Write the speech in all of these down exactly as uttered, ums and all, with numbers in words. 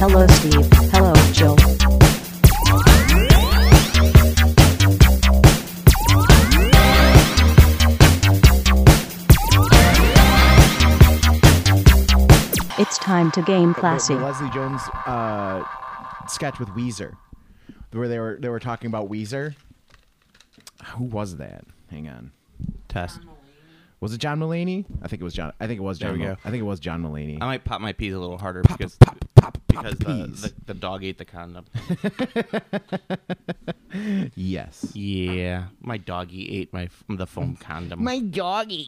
Hello, Steve. Hello, Jill. It's time to game classy. The, the Leslie Jones uh, sketch with Weezer, where they were they were talking about Weezer. Who was that? Hang on. Test. Was it John Mulaney? I think it was John. I think it was John. There we Mul- go. I think it was John Mulaney. I might pop my peas a little harder Pop, because pop, pop, pop because the, peas. the the dog ate the condom. Yes. Yeah, my doggy ate my f- the foam condom. My dog ate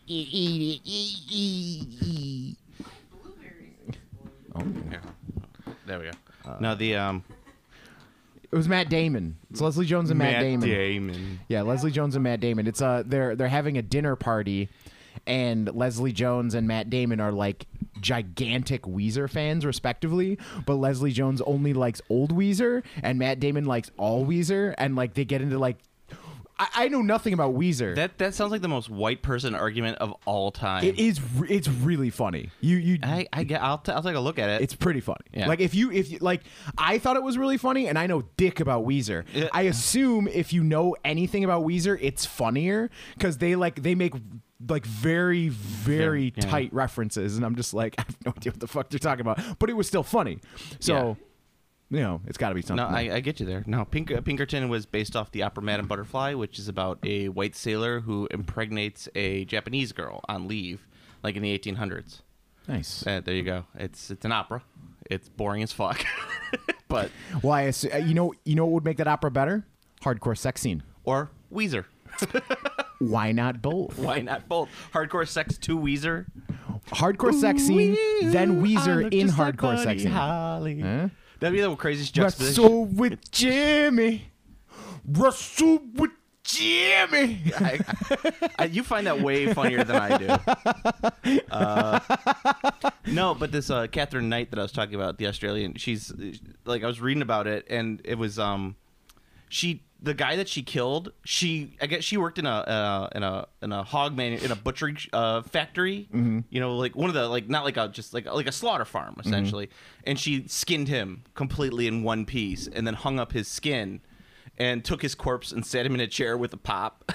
it. Oh. Yeah. There we go. no, the um. It was Matt Damon. It's Leslie Jones and Matt, Damon. Damon. Yeah, Leslie Jones and Matt Damon. It's uh they're they're having a dinner party, and Leslie Jones and Matt Damon are like gigantic Weezer fans respectively, but Leslie Jones only likes old Weezer and Matt Damon likes all Weezer, and like they get into like I, I know nothing about Weezer. That that sounds like the most white person argument of all time. It is re- it's really funny. You you I I get. I'll t- I'll take a look at it. It's pretty funny. Yeah. Like if you if you like I thought it was really funny, and I know dick about Weezer. Yeah. I assume if you know anything about Weezer, it's funnier because they like they make like very very Yeah. tight references, and I'm just like I have no idea what the fuck they're talking about, but it was still funny. So you know it's got to be something. No, I, I get you there. No, Pink, uh, Pinkerton was based off the opera Madame Butterfly, which is about a white sailor who impregnates a Japanese girl on leave, like in the eighteen hundreds. Nice. Uh, there you go. It's it's an opera. It's boring as fuck, but Well, I assu- uh, you know you know what would make that opera better? Hardcore sex scene. or Weezer. Why not both? Why not both? Hardcore sex to Weezer. Hardcore sex scene, then Weezer in hardcore sex scene. Holly. Huh? That'd be the craziest juxtaposition. Wrestle with Jimmy. Wrestle with Jimmy. I, I, you find that way funnier than I do. Uh, no, but this uh, Catherine Knight that I was talking about, the Australian, she's like I was reading about it, and it was um, she the guy that she killed. She I guess she worked in a uh, in a in a hog man in a butchery uh, factory. Mm-hmm. You know, like one of the like not like a just like like a slaughter farm essentially, mm-hmm. and she skinned him completely in one piece, and then hung up his skin. And took his corpse and sat him in a chair with a pop.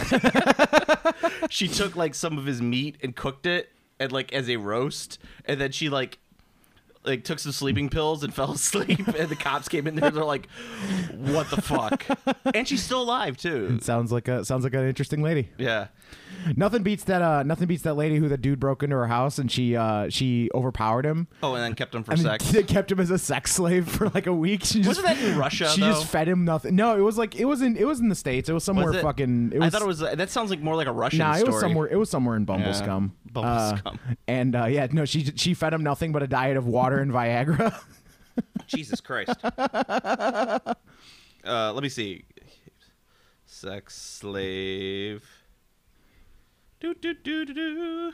She took like some of his meat and cooked it, and like as a roast. And then she like, like took some sleeping pills and fell asleep. And the cops came in there. They're like, "What the fuck?" And she's still alive too. Sounds like a sounds like an interesting lady. Yeah. Nothing beats that. Uh, nothing beats that lady who the dude broke into her house and she uh, she overpowered him. Oh, and then kept him for and sex. They kept him as a sex slave for like a week. She just, Wasn't that in Russia? She though? just fed him nothing. No, it was like it was in it was in the States. It was somewhere Was it? fucking. It was, I thought it was. That sounds like more like a Russian Nah, story. it was somewhere. It was somewhere in Bumblescum. Yeah, Bumblescum. Uh, and uh, yeah, no, she she fed him nothing but a diet of water and Viagra. Jesus Christ. uh, let me see. Sex slave. Do, do, do, do, do.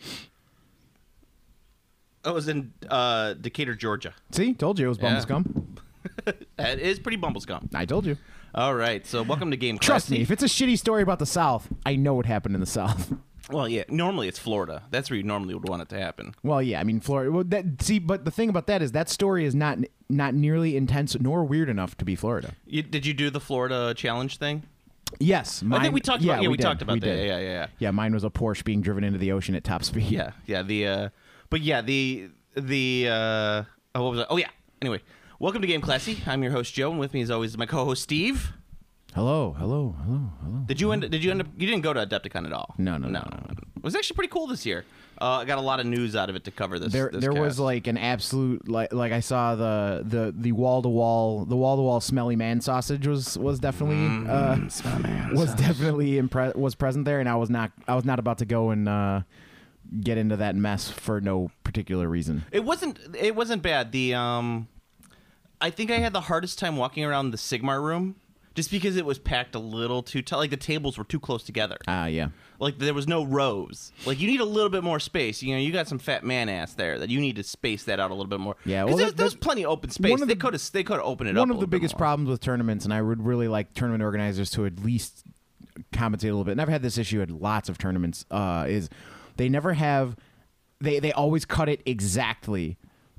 Oh, it was in uh, Decatur, Georgia. See, told you it was Yeah. Bumblescum. That is pretty bumblescum. I told you. All right, so welcome to Game Trust Classy. me, if it's a shitty story about the South, I know what happened in the South. Well, yeah, normally it's Florida. That's where you normally would want it to happen. Well, yeah, I mean Florida. Well, that, see, but the thing about that is that story is not not nearly intense nor weird enough to be Florida. You, did you do the Florida challenge thing? Yes, mine, I think we talked yeah, about. Yeah, we, did, talked about we that. did. Yeah, yeah, yeah. Yeah, mine was a Porsche being driven into the ocean at top speed. Yeah, yeah. The uh, but yeah, the the uh, oh, what was it? Oh yeah. Anyway, welcome to Game Classy. I'm your host Joe, and with me as always is my co-host Steve. Hello, hello, hello, hello. Did you end? Did you end up? You didn't go to Adepticon at all? No, no, no, no, no. It was actually pretty cool this year. Uh, I got a lot of news out of it to cover this. There, this there was cast. like an absolute like like I saw the the the wall to wall the wall to wall smelly man sausage was was definitely Mm, uh, smelly man was sausage. definitely impre- was present there, and I was not I was not about to go and uh, get into that mess for no particular reason. It wasn't. It wasn't bad. The um, I think I had the hardest time walking around the Sigmar room. Just because it was packed a little too tight, like the tables were too close together. Ah, uh, yeah. Like there was no rows. Like you need a little bit more space. You know, you got some fat man ass there that you need to space that out a little bit more. Yeah, because well, there's, that- there's that- plenty of open space. one of They the- could have they could have opened it up. One a of the little bit biggest more. problems with tournaments, and I would really like tournament organizers to at least compensate a little bit. And I've had this issue at lots of tournaments. Uh, is they never have they they always cut it exactly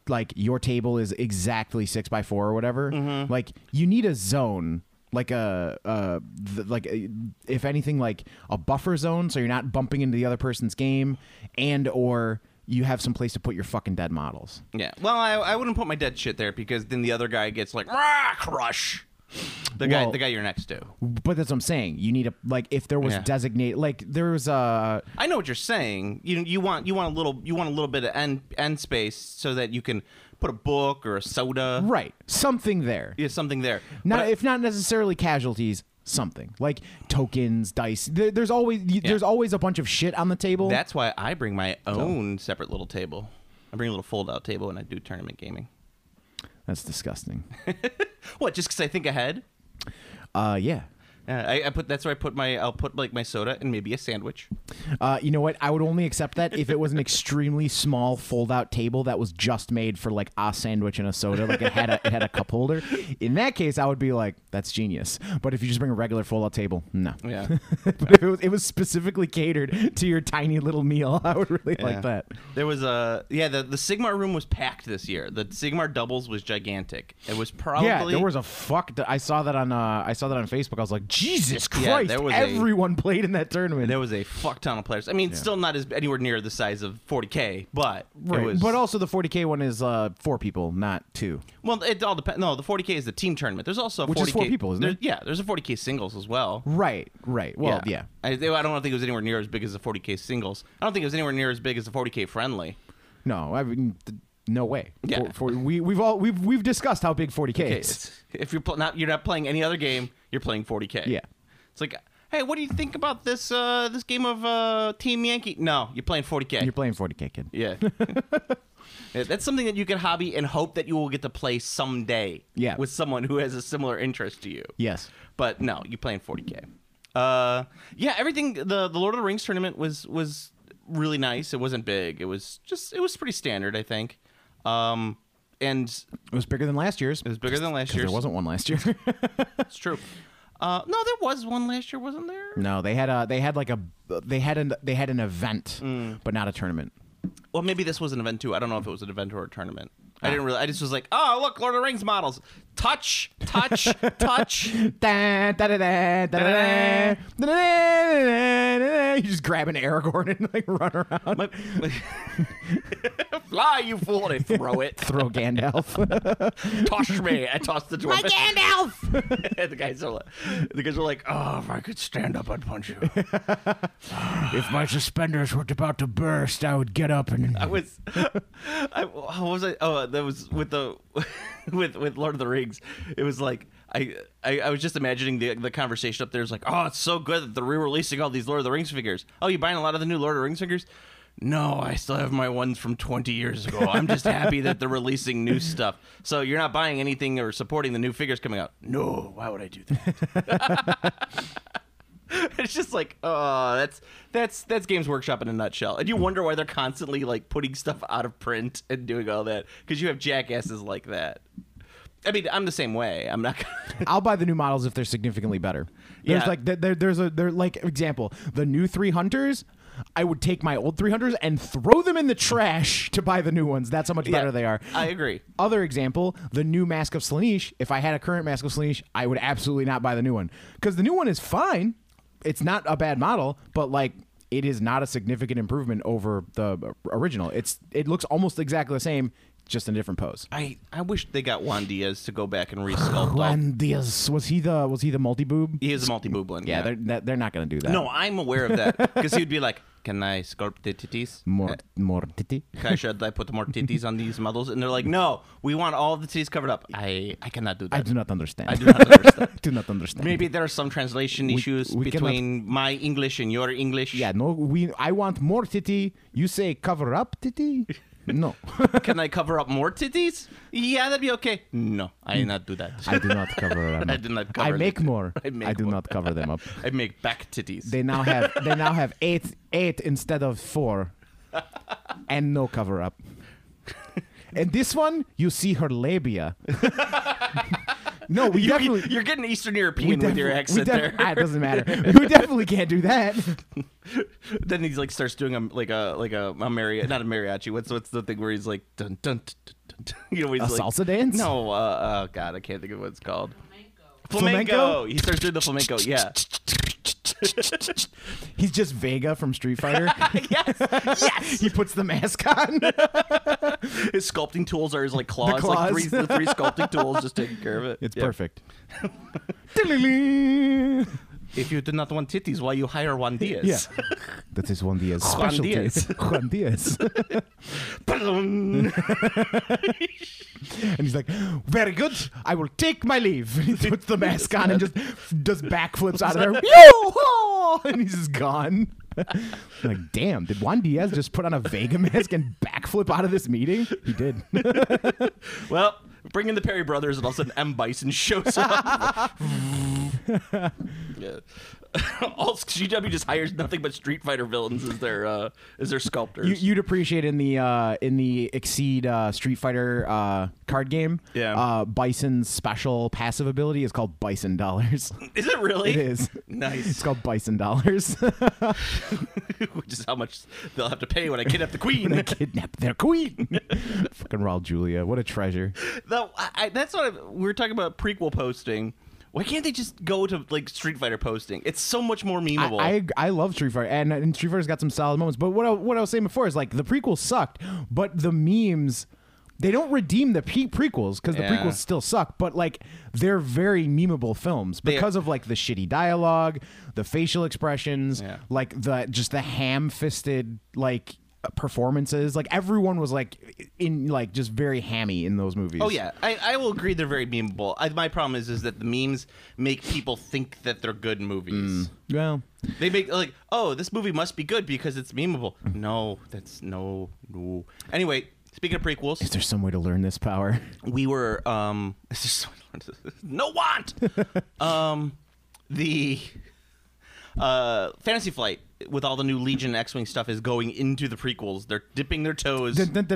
like your table is exactly six by four or whatever. Mm-hmm. Like you need a zone. Like a, uh, th- like a, if anything, like a buffer zone, so you're not bumping into the other person's game, and or you have some place to put your fucking dead models. Yeah. Well, I, I wouldn't put my dead shit there because then the other guy gets like Rah, crush. The Well, guy, the guy you're next to. But that's what I'm saying. You need a like if there was Yeah. designated like there was a I know what you're saying. You you want you want a little you want a little bit of end end space so that you can put a book or a soda. right something there. Yeah, something there. Not But I- if not necessarily casualties. Something like tokens, dice. There, there's always there's always a bunch of shit on the table. That's why I bring my own separate little table. I bring a little fold-out table and I do tournament gaming. That's disgusting. What? Just because I think ahead? Uh, yeah. Yeah, I, I put. That's where I put my. I'll put like my soda and maybe a sandwich. Uh, you know what? I would only accept that if it was an extremely small fold-out table that was just made for like a sandwich and a soda. Like it had a it had a cup holder. In that case, I would be like, that's genius. But if you just bring a regular fold-out table, no. Yeah. But if it was it was specifically catered to your tiny little meal, I would really Yeah. like that. There was a yeah. The the Sigmar room was packed this year. The Sigmar doubles was gigantic. It was probably Yeah, there was a fuck. That I saw that on uh, I saw that on Facebook. I was like, Jesus Christ! Yeah, there was a- everyone played in that tournament. There was a fuck ton of players. I mean, still not as anywhere near the size of forty K, but right. it was. But also the forty K one is uh, four people, not two. well, it all depends. No, the forty K is the team tournament. There's also a Which is forty K, four people, isn't there's- it? Yeah, there's a forty K singles as well. Right, right. Well, yeah. I, I don't think it was anywhere near as big as the forty K singles. I don't think it was anywhere near as big as the forty K friendly. No, I mean, th- no way. Yeah. For, for, we we've all we've we've discussed how big forty K Okay, is. it's- if you're pl- not you're not playing any other game, you're playing forty K. Yeah. It's like, hey, what do you think about this uh, this game of uh, Team Yankee? No, you're playing forty K. You're playing forty K, kid. Yeah. Yeah, that's something that you can hobby and hope that you will get to play someday. Yeah. With someone who has a similar interest to you. Yes. But no, you're playing forty K. Uh, yeah, everything. The the Lord of the Rings tournament was was really nice. It wasn't big. It was just it was pretty standard, I think. Um, and It was bigger than last year's. it was bigger than last 'Cause year's. there wasn't one last year. It's true. Uh, no, there was one last year, wasn't there? No, they had a they had like a they had an they had an event, Mm. but not a tournament. Well, maybe this was an event too. I don't know if it was an event or a tournament. I Ah. didn't really. I just was like, oh, look, Lord of the Rings models. Touch, touch, touch. Da, da, da, da, da, da, da, da, da, da, da. You just grab an Aragorn and like run around. My- Fly, you fool! And I throw it. Throw Gandalf. Toss me. I toss the dwarf. My Gandalf! And the guys are like, the guys are like, oh, if I could stand up, I'd punch you. If my suspenders were about to burst, I would get up and. I was, I, how was I? Oh, that was with the, with with Lord of the Rings. It was like I, I, I was just imagining the the conversation up there. It's like, oh, it's so good that they're re-releasing all these Lord of the Rings figures. Oh, you buying a lot of the new Lord of the Rings figures? No, I still have my ones from twenty years ago. I'm just happy that they're releasing new stuff. So you're not buying anything or supporting the new figures coming out? No, why would I do that? It's just like, oh, that's that's that's Games Workshop in a nutshell. And you wonder why they're constantly like putting stuff out of print and doing all that because you have jackasses like that. I mean, I'm the same way. I'm not. Gonna... I'll buy the new models if they're significantly better. There's Yeah. like there, there- there's a there like example the new three hunters. I would take my old three hunters and throw them in the trash to buy the new ones. That's how much better Yeah, they are. I agree. Other example, the new Mask of Slaanesh. If I had a current Mask of Slaanesh, I would absolutely not buy the new one because the new one is fine. It's not a bad model, but like it is not a significant improvement over the original. It's it looks almost exactly the same, just in a different pose. I, I wish they got Juan Diaz to go back and resculpt. all- Juan Diaz, was he the was he the multi boob? He is a multi-boob one. Yeah, they're that- they're not going to do that. No, I'm aware of that because he would be like, "Can I sculpt the titties? more Uh, more titty. Can I- should I put more titties on these models?" And they're like, "No, we want all the titties covered up." I, I cannot do that. I do not understand. I do not understand. do not understand. Maybe there are some translation issues we cannot- between my English and your English. Yeah, no. We I want more titty. You say cover up titty. No, Can I cover up more titties? Yeah, that'd be okay. No, I do not do that. I do not cover them. I up. do not cover I make the- more. I make I do more. not cover them up. I make back titties. They now have they now have eight eight instead of four, and no cover up. And this one, you see her labia. No, we you, definitely. you're getting Eastern we European with your defi- accent we def- there. Ah, it doesn't matter. We definitely can't do that. Then he's like starts doing a like a like a, a mariachi, not a mariachi. What's what's the thing where he's like dun dun dun dun, dun. You know, he's A like, salsa dance? No, uh, oh god, I can't think of what it's called. Flamenco? Flamenco. He starts doing the flamenco. Yeah. He's just Vega from Street Fighter. yes. Yes. He puts the mask on. His sculpting tools are his like claws, claws. like three the three sculpting tools, just taking care of it. It's Yeah. perfect. If you do not want titties, why you hire Juan Diaz? Yeah. That is Juan Diaz Juan specialty. Diaz. Juan Diaz. Ba-dum. And he's like, very good. I will take my leave. And he puts the mask on and just does backflips out of there. Yo-ho! And he's just gone. Like, damn, did Juan Diaz just put on a Vega mask and backflip out of this meeting? He did. Well, bring in the Perry brothers, and all of a sudden M. Bison shows up. Yeah. All G W just hires nothing but Street Fighter villains as their uh, as their sculptors. You, you'd appreciate in the uh, in the Exceed uh, Street Fighter uh, card game. Yeah. Uh, Bison's special passive ability is called Bison Dollars. Is it really? It is. Nice. It's called Bison Dollars. Which is how much they'll have to pay when I kidnap the queen. They kidnap their queen. Fucking Raul Julia, what a treasure. Though I, I, that's what I, we were talking about prequel posting. Why can't they just go to like Street Fighter posting? It's so much more memeable. I, I I love Street Fighter, and, and Street Fighter's got some solid moments. But what I, what I was saying before is like the prequels sucked, but the memes. They don't redeem the pe- prequels because the Yeah. prequels still suck, but like they're very memeable films They- because of like the shitty dialogue, the facial expressions, Yeah. like the just the ham-fisted like performances. Like everyone was like in like just very hammy in those movies. Oh yeah, I, I will agree they're very memeable. I, my problem is is that the memes make people think that they're good movies. Well, They make like, oh, this movie must be good because it's memeable. No, that's no, no. Anyway, speaking of prequels, is there some way to learn this power? we were um, is there some- no want. um, the uh, Fantasy Flight with all the new Legion X-wing stuff is going into the prequels. They're dipping their toes. That's,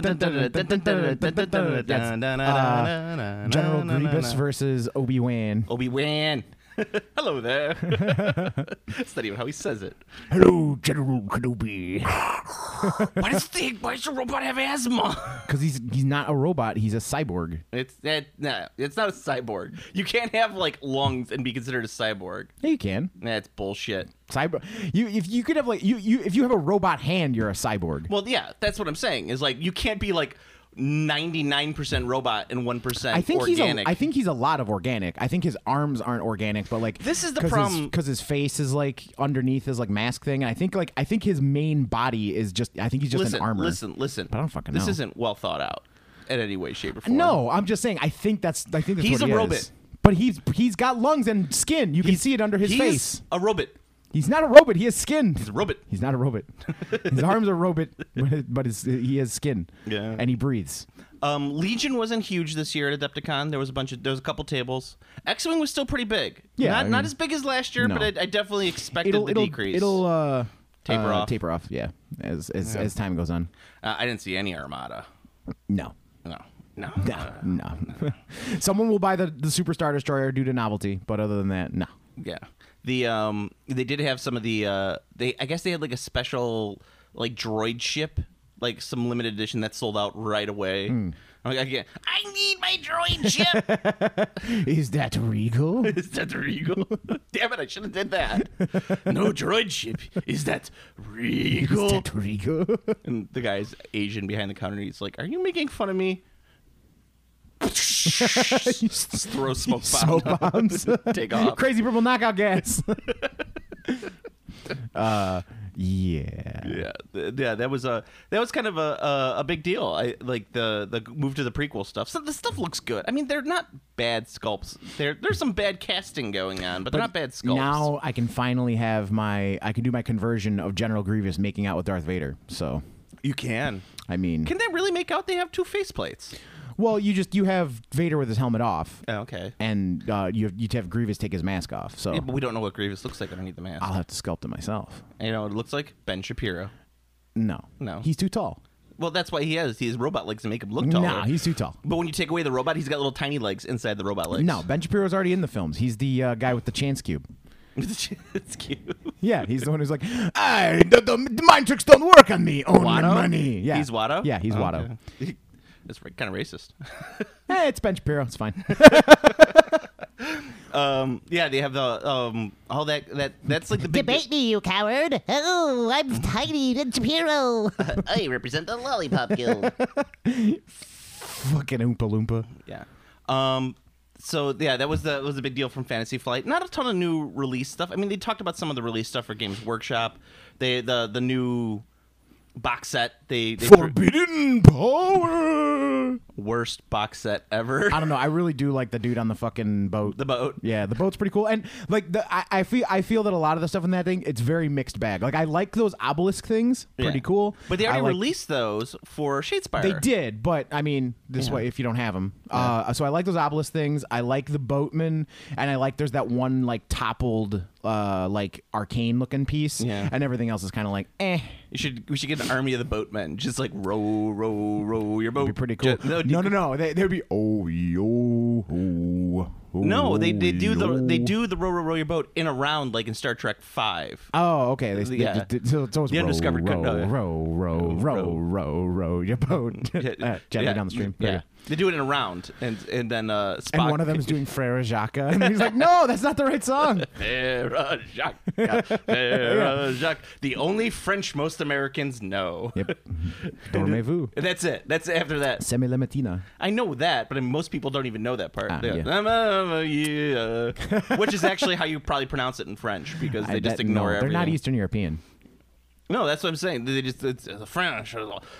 uh, General Grievous versus Obi-Wan. Obi-Wan. Hello there. That's not even how he says it. Hello, General Kenobi. Why does the why does the robot have asthma? Because he's he's not a robot. He's a cyborg. It's that nah, it's not a cyborg. You can't have like lungs and be considered a cyborg. Yeah, you can. That's bullshit. Cyborg. You if you could have like you you if you have a robot hand, you're a cyborg. Well, yeah, that's what I'm saying. Is like you can't be like ninety-nine percent robot and one percent I think organic. he's a, I think he's a lot of organic. I think his arms aren't organic, but like This is the problem- because his, his face is like underneath his like mask thing. And I think like I think his main body is just I think he's just listen, an armor. listen, listen. But I don't fucking This know. isn't well thought out in any way, shape, or form. No, I'm just saying. I think that's I think that's He's what a he robot. is. But he's he's got lungs and skin. You can see it under his He's face. a robot. He's not a robot. He has skin. He's a robot. He's not a robot. His arms are robot, but his, he has skin. Yeah. And he breathes. Um, Legion wasn't huge this year at Adepticon. There was a bunch of there was a couple tables. X-wing was still pretty big. Yeah, not I mean- not as big as last year, No. but I, I definitely expected It'll the it'll decrease. it'll uh, Taper uh, off. Taper off. Yeah. As as as time goes on. Uh, I didn't see any Armada. No. No, no, No. No. Someone will buy the the Superstar Destroyer due to novelty, but other than that, no. Yeah, the um, they did have some of the uh, they I guess they had like a special like droid ship, like some limited edition that sold out right away. Hmm. I'm like, I, can't, I need my droid ship. Is that Regal? Is that Regal? Damn it! I should have did that. No droid ship. Is that Regal? Is that Regal? And the guy's Asian behind the counter. He's like, "Are you making fun of me?" Just throw smoke bombs. Smoke bombs. Take off. Crazy purple knockout gas. uh, yeah. Yeah, th- yeah, that was a that was kind of a a, a big deal. I like the the move to the prequel stuff. So the stuff looks good. I mean, they're not bad sculpts. There there's some bad casting going on, but, they're not bad sculpts. Now I can finally have my I can do my conversion of General Grievous making out with Darth Vader. So you can. I mean, Can they really make out they have two faceplates? well, you just you have Vader with his helmet off, Oh, okay. and uh, you you have Grievous take his mask off. So Yeah, but we don't know what Grievous looks like underneath the mask. I'll have to sculpt it myself. And you know what it looks like? Ben Shapiro. No, No. he's too tall. Well, that's why he has. He has robot legs to make him look taller. Nah, he's too tall. But when you take away the robot, he's got little tiny legs inside the robot legs. No, Ben Shapiro's already in the films. He's the uh, guy with the chance cube. It's cute. Yeah, he's the one who's like, "Hey, the, the, the mind tricks don't work on me. Only Watto? money." Yeah, He's Watto? Yeah, he's Oh, Watto. okay. That's kind of racist. Hey, it's Ben Shapiro. It's fine. um, yeah, they have the um, all that that that's like the big. Debate me, you coward! Oh, I'm Tiny and Shapiro. I represent the Lollipop Guild. Fucking Oompa Loompa. Yeah. Um. So yeah, that was the was a big deal from Fantasy Flight. Not a ton of new release stuff. I mean, they talked about some of the release stuff for Games Workshop. They the the new box set. They, they Forbidden Power. worst box set ever. I don't know. I really do like the dude on the fucking boat. The boat. Yeah, the boat's pretty cool. And like the, I, I feel, I feel that a lot of the stuff in that thing, it's very mixed bag. Like I like those obelisk things, pretty Yeah. cool. But they I already like- released those for Shadespire. They did, but I mean, this Yeah. way, if you don't have them, uh, so I like those obelisk things. I like the boatman, and I like there's that one like toppled, uh, like arcane looking piece, Yeah. and everything else is kind of like, eh. You should. We should get an army of the boatmen. Just like row, row, row your boat. Be pretty cool. Ju- no, no, no. They they'd be oh yo oh, oh No, they they do the they yo. do the row, row, row your boat in a round like in Star Trek Five. Oh, okay. They, they, Yeah. they, so, so it's The row, undiscovered row, country. row, row, row, row, row, your boat uh, gently Yeah. down the stream. Yeah, Very good. they do it in a round, and and then uh, Spock. And one of them is doing Frere Jacques, and he's like, "No, that's not the right song." Frere Jacques. Frere Jacques. The only French most Americans know. Yep. Dormez-vous. And that's it. That's after that. Semi la matina. I know that, but I mean, most people don't even know that part. Ah, They go, yeah. Which is actually how you probably pronounce it in French because they I just bet- ignore no, everything. They're not Eastern European. No, that's what I'm saying. They just it's the French.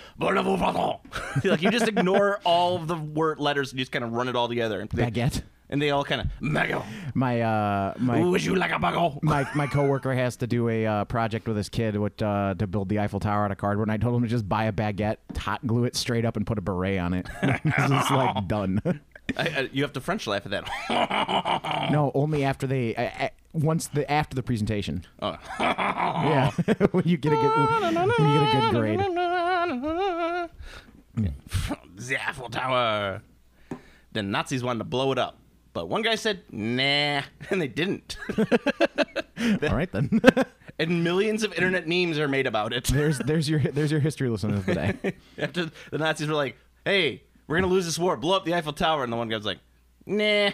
Like you just ignore all of the word letters and you just kind of run it all together. And they, Baguette. and they all kind of bago. My uh, my Would you like a bago? my my coworker has to do a uh, project with his kid with, uh, to build the Eiffel Tower out of cardboard. And I told him to just buy a baguette, hot glue it straight up, and put a beret on it. It's just like done. I, I, you have to French laugh at that. No, only after they uh, uh, once the after the presentation. Oh. Yeah, when you get a good when you get a good grade. The Eiffel Tower. The Nazis wanted to blow it up, but one guy said nah, and they didn't. All right then. And millions of internet memes are made about it. There's there's your there's your history lesson of the day. After the Nazis were like, "Hey, we're gonna lose this war. Blow up the Eiffel Tower," and the one guy was like, "Nah."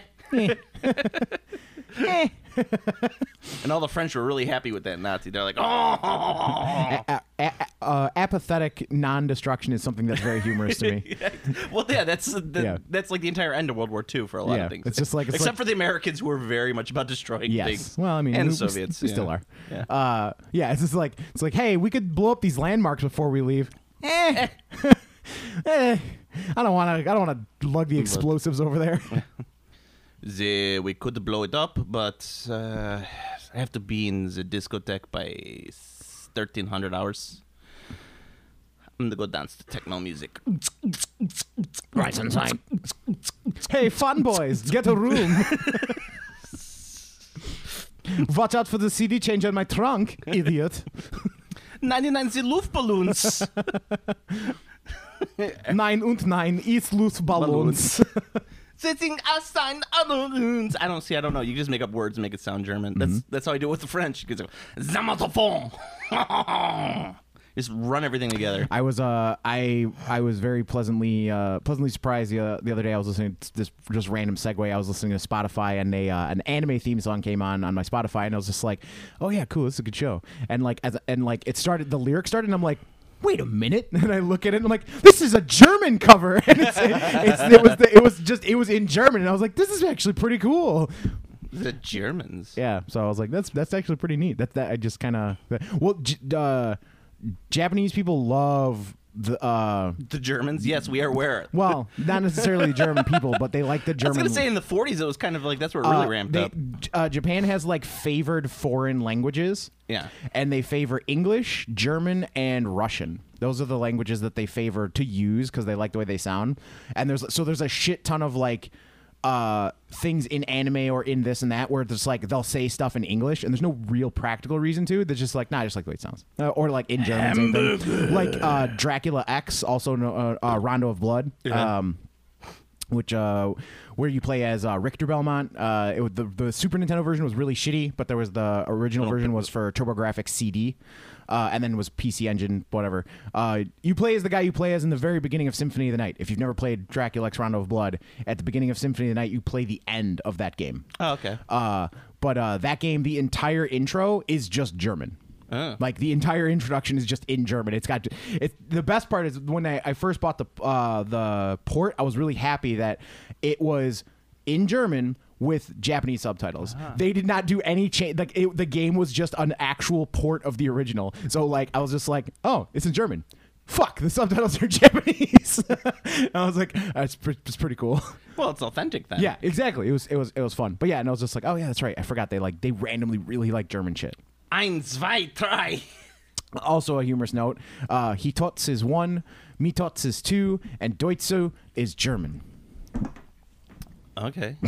And all the French were really happy with that Nazi. They're like, "Oh." A- a- uh, apathetic non-destruction is something that's very humorous to me. Well, yeah, that's the, Yeah. that's like the entire end of World War Two for a lot Yeah, of things. it's just like- it's except like- for the Americans who were very much about destroying Yes. things. Well, I mean, and we, the we- Soviets we, yeah. still are. Yeah. Uh, yeah. It's just like it's like, hey, we could blow up these landmarks before we leave. Eh. eh. I don't want to. I don't want to lug the explosives over there. The, we could blow it up, but uh, I have to be in the discotheque by thirteen hundred hours. I'm gonna go dance to techno music. Right inside. Hey, fun boys, get a room. Watch out for the C D change on my trunk, idiot. ninety-nine the Luftballons. Nine und nine ist Luftballons. Sitting outside balloons. I don't see. I don't know. You just make up words and make it sound German. That's Mm-hmm. that's how I do it with the French. You go, Zamatofon. Just run everything together. I was uh I I was very pleasantly uh pleasantly surprised the uh, the other day. I was listening to this just random segue. I was listening to Spotify and a uh, an anime theme song came on on my Spotify and I was just like, oh yeah, cool, this is a good show. And like as and like it started, the lyrics started, and I'm like, wait a minute, and I look at it and I'm like, this is a German cover, and it's, it's it was the, it was just it was in German, and I was like, this is actually pretty cool. The Germans. Yeah, so I was like, that's that's actually pretty neat. That that I just kind of well, J- uh, Japanese people love the uh, The Germans. Yes, we are aware. well, not necessarily German people, but they like the I was German. gonna say in the forties it was kind of like that's where it really uh, ramped they- up. Uh, Japan has like favored foreign languages. Yeah. And they favor English, German, and Russian. Those are the languages that they favor to use because they like the way they sound. And there's so there's a shit ton of like uh things in anime or in this and that where it's like they'll say stuff in English and there's no real practical reason to. They're just like, nah, I just like the way it sounds. Uh, or like in German, same thing. Like uh, Dracula X, also no, uh, uh, Rondo of Blood. Yeah. Um, which uh, where you play as uh, Richter Belmont. Uh, it, was- the the Super Nintendo version was really shitty, but there was the original version was for TurboGrafx C D, uh, and then was P C Engine, whatever. Uh, you play as the guy you play as in the very beginning of Symphony of the Night. If you've never played Dracula X Rondo of Blood, at the beginning of Symphony of the Night, you play the end of that game. Oh, okay. Uh, but uh, that game, the entire intro is just German. Oh. Like the entire introduction is just in German. It's got it. The best part is when I, I first bought the uh, the port, I was really happy that it was in German with Japanese subtitles. Uh-huh. They did not do any change. Like it, the game was just an actual port of the original. So like I was just like, oh, it's in German. Fuck, the subtitles are Japanese. I was like, that's pre- it's pretty cool. Well, it's authentic then. Yeah, exactly. It was it was it was fun. But yeah, and I was just like, oh yeah, that's right. I forgot they like they randomly really like German shit. Ein, zwei, drei. Also a humorous note, uh, Hitotz is one, Mitotz is two, and Deutsche is German. Okay.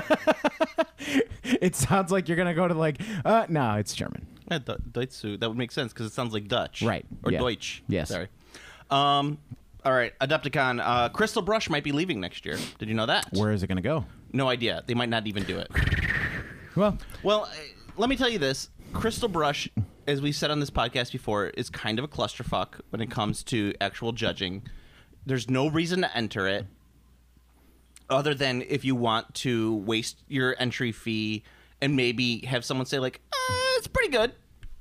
It sounds like you're going to go to like, uh, no, it's German. Yeah, De- Deutsche. That would make sense because it sounds like Dutch. Right. Or Yeah. Deutsch. Yes. Sorry. Um, all right. Adepticon. Uh, Crystal Brush might be leaving next year. Did you know that? Where is it going to go? No idea. They might not even do it. Well, Well, uh, let me tell you this. Crystal Brush, as we said on this podcast before, is kind of a clusterfuck when it comes to actual judging. There's no reason to enter it other than if you want to waste your entry fee and maybe have someone say, like, uh, it's pretty good.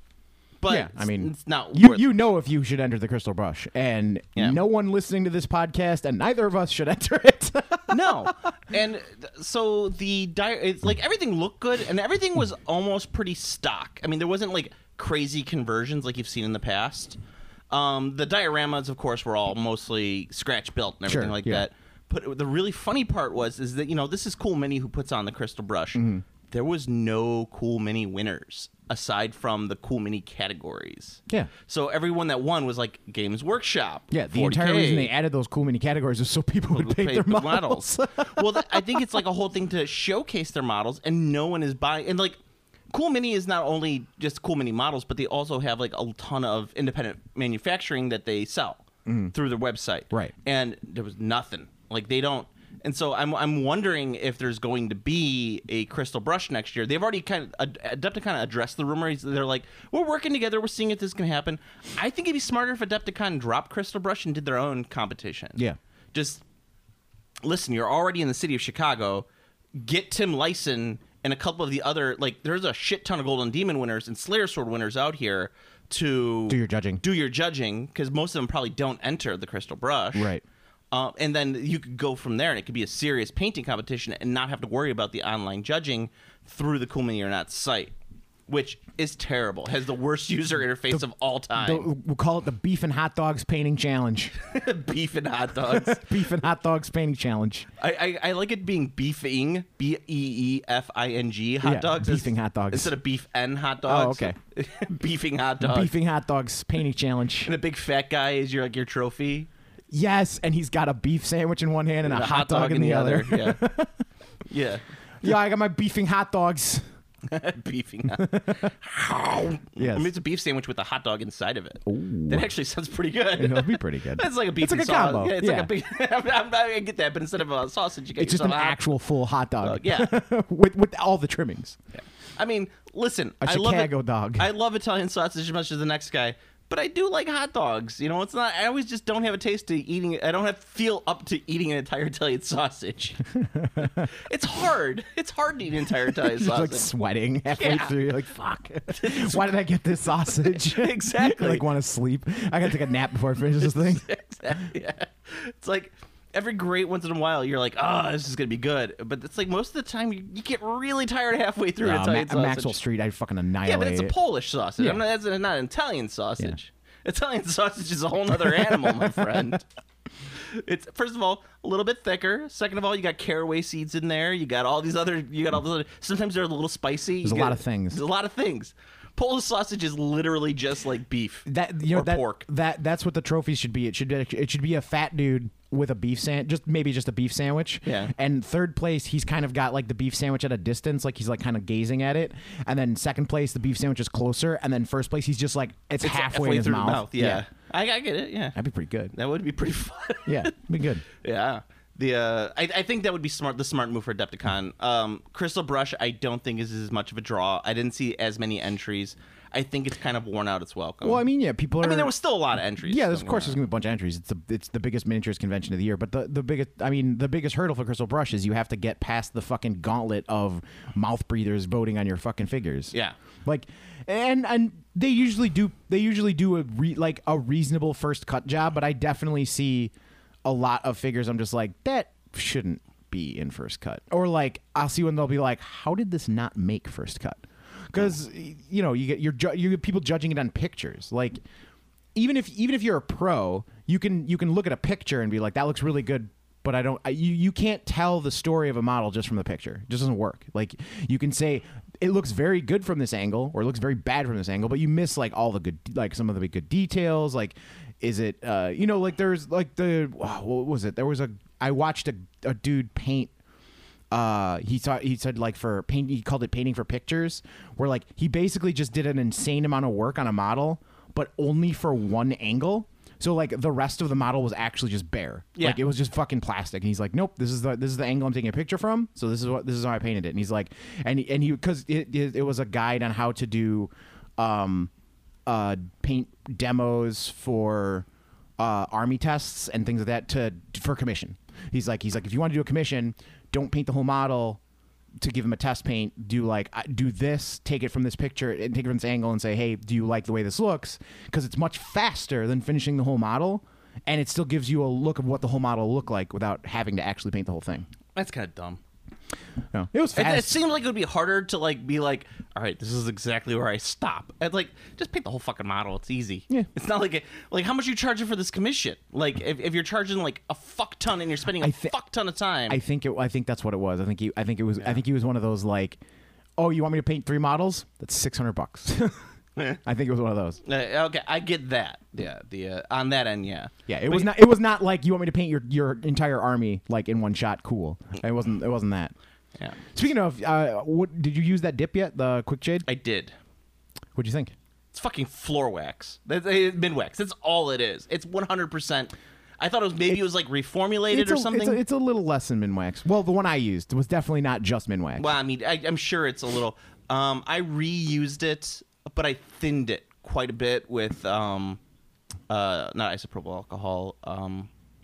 But yeah, I mean, it's not you, worth you know if you should enter the Crystal Brush, and Yeah. no one listening to this podcast, and neither of us should enter it. No. And th- so the di- it's like everything looked good and everything was almost pretty stock. I mean, there wasn't like crazy conversions like you've seen in the past. Um, the dioramas, of course, were all mostly scratch built and everything Sure, like yeah. that. But the really funny part was is that, you know, this is Cool Mini who puts on the Crystal Brush. Mm-hmm. There was no Cool Mini winners aside from the Cool Mini categories. Yeah. So everyone that won was like Games Workshop. Yeah, the forty K. entire reason they added those cool mini categories was so people would paint their the models. well, th- I think it's like a whole thing to showcase their models, and no one is buying. And like, Cool Mini is not only just Cool Mini models, but they also have like a ton of independent manufacturing that they sell through their website. Right. And there was nothing. Like they don't. And so I'm I'm wondering if there's going to be a Crystal Brush next year. They've already kind of Ad- Adepticon addressed the rumors. They're like, we're working together. We're seeing if this can happen. I think it'd be smarter if Adepticon dropped Crystal Brush and did their own competition. Yeah. Just listen. You're already in the city of Chicago. Get Tim Lyson and a couple of the other like. There's a shit ton of Golden Demon winners and Slayer Sword winners out here to Do your judging. Do your judging because most of them probably don't enter the Crystal Brush. Right. Uh, and then you could go from there, and it could be a serious painting competition and not have to worry about the online judging through the Cool Mini or Not site, which is terrible. Has the worst user interface of all The- time. we'll call it the Beef and Hot Dogs Painting Challenge. Beef and hot dogs. Beef and Hot Dogs Painting Challenge. I, I, I like it being beefing, B E E F I N G, hot Yeah, dogs. beefing hot dogs. Instead of beef and hot dogs. Oh, okay. Beefing hot dogs. Beefing Hot Dogs Painting Challenge. And a big fat guy is your like your trophy. Yes, and he's got a beef sandwich in one hand and a, And hot, dog, in the, other. Yeah. Yeah. Yeah, I got my beefing hot dogs. Beefing hot. Yes. I mean, it's a beef sandwich with a hot dog inside of it. That actually sounds pretty good. It'll be pretty good. It's like a beef It's like and a sauce. combo. Yeah, it's Yeah. like a big. I'm, I'm, I get that, but instead of a sausage, you get It's just yourself an a hot actual full hot dog. dog. Yeah. with with all the trimmings. I mean, listen, A I love Chicago it, dog. I love Italian sausage as much as the next guy, but I do like hot dogs. You know, it's not. I always just don't have a taste to eating it. I don't have feel up to eating an entire Italian sausage. It's hard. It's hard to eat an entire Italian Just like sausage. sweating halfway Yeah. through. You're like, fuck. Why did I get this sausage? Exactly. like, want to sleep. I gotta take a nap before I finish this thing. Exactly. Yeah. It's like every great once in a while, you're like, oh, this is gonna be good. But it's like most of the time, you, you get really tired halfway through an Uh, Italian Ma- sausage. Maxwell Street, I fucking annihilate Yeah, but it's a it. Polish sausage. Yeah. I'm not, that's not an Italian sausage. Italian sausage is a whole other animal, my friend. It's first of all a little bit thicker. Second of all, you got caraway seeds in there. You got all these other. You got all these other. Sometimes they're a little spicy. There's You a lot get- of things. There's a lot of things. Polish sausage is literally just like beef. That you know or that pork. that that's what the trophies should be. It should be it should be a fat dude with a beef sandwich, just maybe just a beef sandwich. Yeah. And third place, he's kind of got like the beef sandwich at a distance, like he's like kind of gazing at it. And then second place, the beef sandwich is closer. And then first place, he's just like it's, It's halfway, in his through mouth. the mouth. Yeah, I, I get it. Yeah, That'd be pretty good. that would be pretty fun. Yeah, be good. Yeah. The uh, I, I think that would be smart. The smart move for Adepticon. Um, Crystal Brush, I don't think is as much of a draw. I didn't see as many entries. I think it's kind of worn out its welcome. Well, I mean, yeah, people are. I mean, there was still a lot of entries. Yeah, there's, of Don't course, get there's me gonna be a bunch of entries. It's the it's the biggest miniatures convention of the year. But the, the biggest, I mean, the biggest hurdle for Crystal Brush is you have to get past the fucking gauntlet of mouth breathers voting on your fucking figures. Yeah. Like, and and they usually do they usually do a re, like a reasonable first cut job. But I definitely see a lot of figures. I'm just like, that shouldn't be in first cut. Or like, I'll see when they'll be like, how did this not make first cut? Because you know you get you're ju- you get people judging it on pictures. Like even if even if you're a pro, you can you can look at a picture and be like, that looks really good, but I don't. I, you you can't tell the story of a model just from the picture. It just doesn't work. Like you can say it looks very good from this angle, or it looks very bad from this angle, but you miss like all the good, like some of the good details. Like is it uh you know like there's like the wow, what was it? There was a I watched a a dude paint. Uh, he saw. He said like for paint. He called it painting for pictures, where like he basically just did an insane amount of work on a model, but only for one angle. So like the rest of the model was actually just bare. Yeah. Like it was just fucking plastic. And he's like, nope, this is the this is the angle I'm taking a picture from. So this is what this is how I painted it. And he's like, and he, and he because it, it it was a guide on how to do, um, uh, paint demos for, uh, army tests and things like that to for commission. He's like he's like if you want to do a commission, don't paint the whole model to give him a test paint. Do like do this, take it from this picture and take it from this angle and say, hey, do you like the way this looks? Because it's much faster than finishing the whole model, and it still gives you a look of what the whole model will look like without having to actually paint the whole thing. That's kind of dumb. No, it was It, fast. it seemed like it would be harder to like be like, all right, this is exactly where I stop. And like, just paint the whole fucking model. It's easy. Yeah. It's not like a, like how much you charging for this commission? Like if, if you're charging like a fuck ton and you're spending a I thi- fuck ton of time. I think it. I think that's what it was. I think he. I think it was. I think he was one of those like, oh, you want me to paint three models? That's six hundred bucks. I think it was one of those. Uh, okay, I get that. Yeah, the uh, on that end, yeah. Yeah, it But was not. It was not like you want me to paint your your entire army like in one shot. Cool. It wasn't. It wasn't that. Yeah, Speaking of, uh, what did you use that dip yet? The quick shade. I did. What'd you think? It's fucking floor wax. That's uh, mid wax. That's all it is. It's one hundred percent. I thought it was maybe it, it was like reformulated it's or a, something. It's a, it's a little less than Minwax. Well, the one I used was definitely not just Minwax. Well, I mean, I, I'm sure it's a little. Um, I reused it, but I thinned it quite a bit with um, uh, not isopropyl alcohol. Um,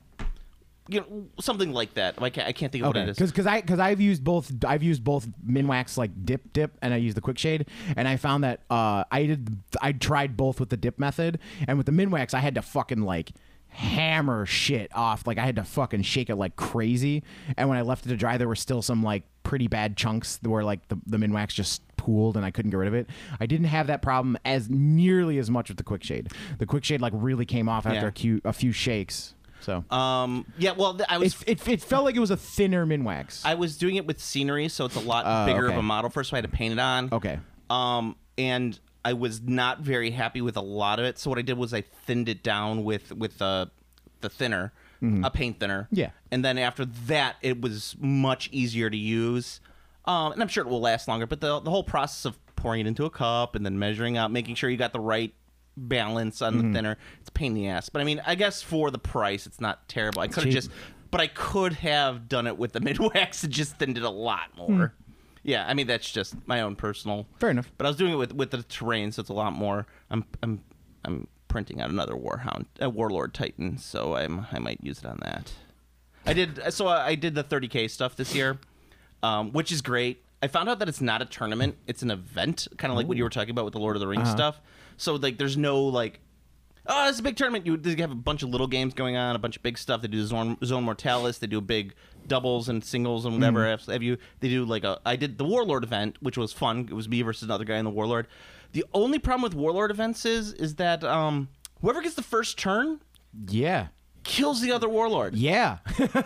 you know, something like that. I can't, I can't think of Okay, what it is. because because I because I've used both I've used both Minwax like dip dip and I used the quick shade, and I found that uh, I did I tried both with the dip method, and with the Minwax I had to fucking like hammer shit off. Like I had to fucking shake it like crazy, and when I left it to dry there were still some like pretty bad chunks where like the, the Minwax just pooled and I couldn't get rid of it. I didn't have that problem as nearly as much with the quick shade. The quick shade like really came off after Yeah. a, few, a few shakes. So Um, yeah, well, th- I was it, it, it felt like it was a thinner Minwax. I was doing it with scenery, so it's a lot Oh, bigger okay. of a model first, so I had to paint it on. Okay. Um, and I was not very happy with a lot of it, so what I did was I thinned it down with with uh, the thinner, a paint thinner. Yeah. And then after that, it was much easier to use. Um, and I'm sure it will last longer, but the the whole process of pouring it into a cup and then measuring out, making sure you got the right balance on the thinner, it's a pain in the ass. But I mean, I guess for the price, it's not terrible. I could have cheap. just, but I could have done it with the Minwax and just thinned it a lot more. Yeah, I mean that's just my own personal. Fair enough. But I was doing it with, with the terrain, so it's a lot more. I'm I'm I'm printing out another Warhound, a Warlord Titan, so I'm I might use it on that. I did so I did the thirty K stuff this year, um, which is great. I found out that it's not a tournament; it's an event, kind of like what you were talking about with the Lord of the Rings Uh-huh. stuff. So like, there's no like, oh, it's a big tournament. You they have a bunch of little games going on, a bunch of big stuff. They do Zone, Zone Mortalis. They do big doubles and singles and whatever. Mm-hmm. Have you? They do like a. I did the Warlord event, which was fun. It was me versus another guy in the Warlord. The only problem with Warlord events is is that um, whoever gets the first turn Yeah. kills the other Warlord. Yeah.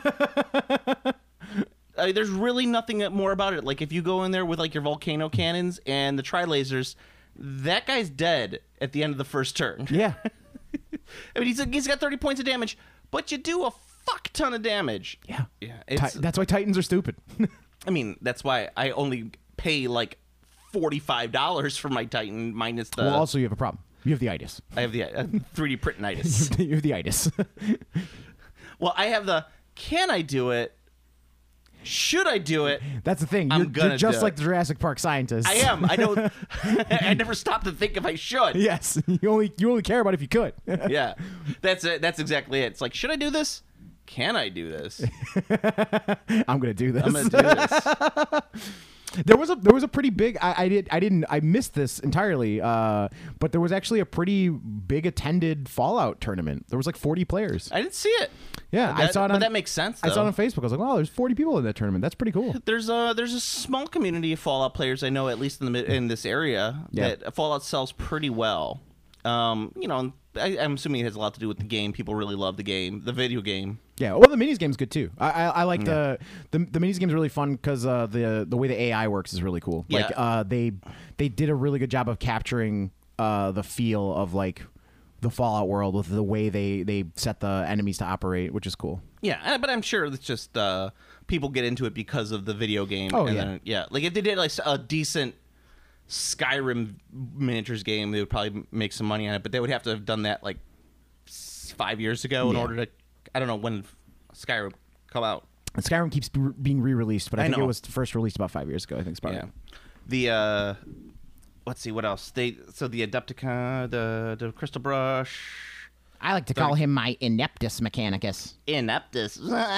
Uh, there's really nothing more about it. Like if you go in there with like your volcano cannons and the tri lasers, that guy's dead at the end of the first turn. Yeah. I mean, he's he's got thirty points of damage, but you do a fuck ton of damage. Yeah. Yeah. It's, Ti- that's why Titans are stupid. I mean, that's why I only pay like forty-five dollars for my Titan minus the. well, also you have a problem. You have the itis. I have the uh, three D printinitis. you have the itis. Well, I have the Can I do it? Should I do it? That's the thing. I'm You're, gonna you're just do like it. the Jurassic Park scientists. I am. I don't. I never stop to think if I should. Yes, you only you only care about if you could. Yeah, that's it. That's exactly it. It's like, should I do this? Can I do this? I'm gonna do this. I'm gonna do this. There was a there was a pretty big. I, I did I didn't I missed this entirely. Uh, but there was actually a pretty big attended Fallout tournament. There was like forty players. I didn't see it. Yeah, I That- saw it. but On, that makes sense, I saw it though. on Facebook. I was like, wow, there's forty people in that tournament. That's pretty cool. There's a there's a small community of Fallout players I know, at least in the mid- in this area, Yeah. that Fallout sells pretty well. Um, you know, I, I'm assuming it has a lot to do with the game. People really love the game, the video game. Yeah, well, the minis game's good too. I I, I like the, the the minis game's really fun because uh, the the way the A I works is really cool. Like Yeah. uh, they they did a really good job of capturing uh, the feel of like the Fallout world with the way they they set the enemies to operate, which is cool. Yeah, uh, but I'm sure it's just uh, people get into it because of the video game. Oh, and yeah. then, yeah. Like if they did like a decent Skyrim miniatures game, they would probably make some money on it. But they would have to have done that like s- five years ago in Yeah. order to. I don't know when Skyrim come out. And Skyrim keeps be- being re-released, but I, I think it know. was first released about five years ago. I think it's Yeah. The uh, let's see what else they. So the Adepticon, the the Crystal Brush. I like to call him my Ineptus Mechanicus. Ineptus.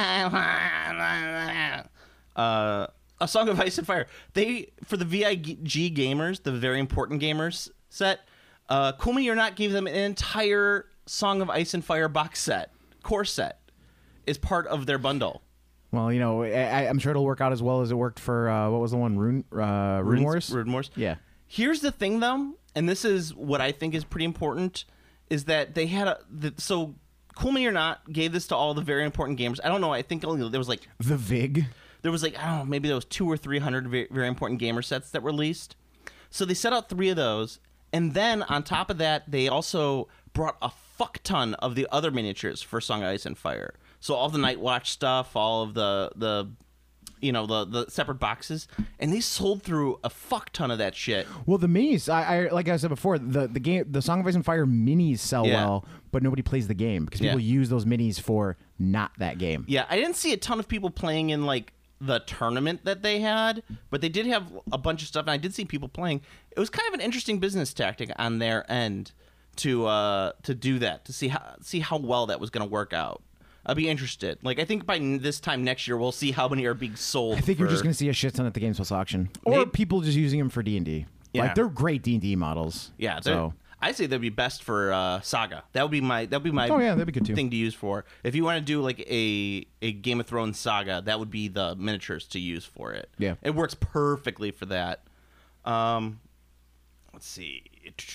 uh, a Song of Ice and Fire. They for the V I G gamers, the very important gamers set. Uh, Cool Me or Not gave them an entire Song of Ice and Fire box set, core set, is part of their bundle. Well, you know, I, I'm sure it'll work out as well as it worked for uh, what was the one, Rune uh, Rune Runes- Wars. Rune Wars. Yeah. Here's the thing, though, and this is what I think is pretty important, is that they had a the, so Cool Me or Not gave this to all the very important gamers. I don't know. I think only there was like The Vig. there was like I don't know, maybe there was two or three hundred very, very important gamer sets that were released. So they set out three of those, and then on top of that, they also brought a fuck ton of the other miniatures for Song of Ice and Fire. So all the Night Watch stuff, all of the the you know the the separate boxes, and they sold through a fuck ton of that shit. Well, the minis, I, I like I said before, the the game, the Song of Ice and Fire minis sell Yeah. well, but nobody plays the game because people Yeah. use those minis for not that game. Yeah, I didn't see a ton of people playing in like the tournament that they had, but they did have a bunch of stuff, and I did see people playing. It was kind of an interesting business tactic on their end to uh, to do that, to see how see how well that was going to work out. I'd be interested. Like, I think by n- this time next year, we'll see how many are being sold. I think you're for- just going to see a shit ton at the Games Plus auction, or Maybe- people just using them for D and D. Yeah. Like they're great D and D models. Yeah, they're- so I say that'd be best for uh, Saga. That would be my that would be my Oh, yeah, that'd be good, too. thing to use for. If you want to do like a a Game of Thrones Saga, that would be the miniatures to use for it. Yeah. It works perfectly for that. Um, let's see.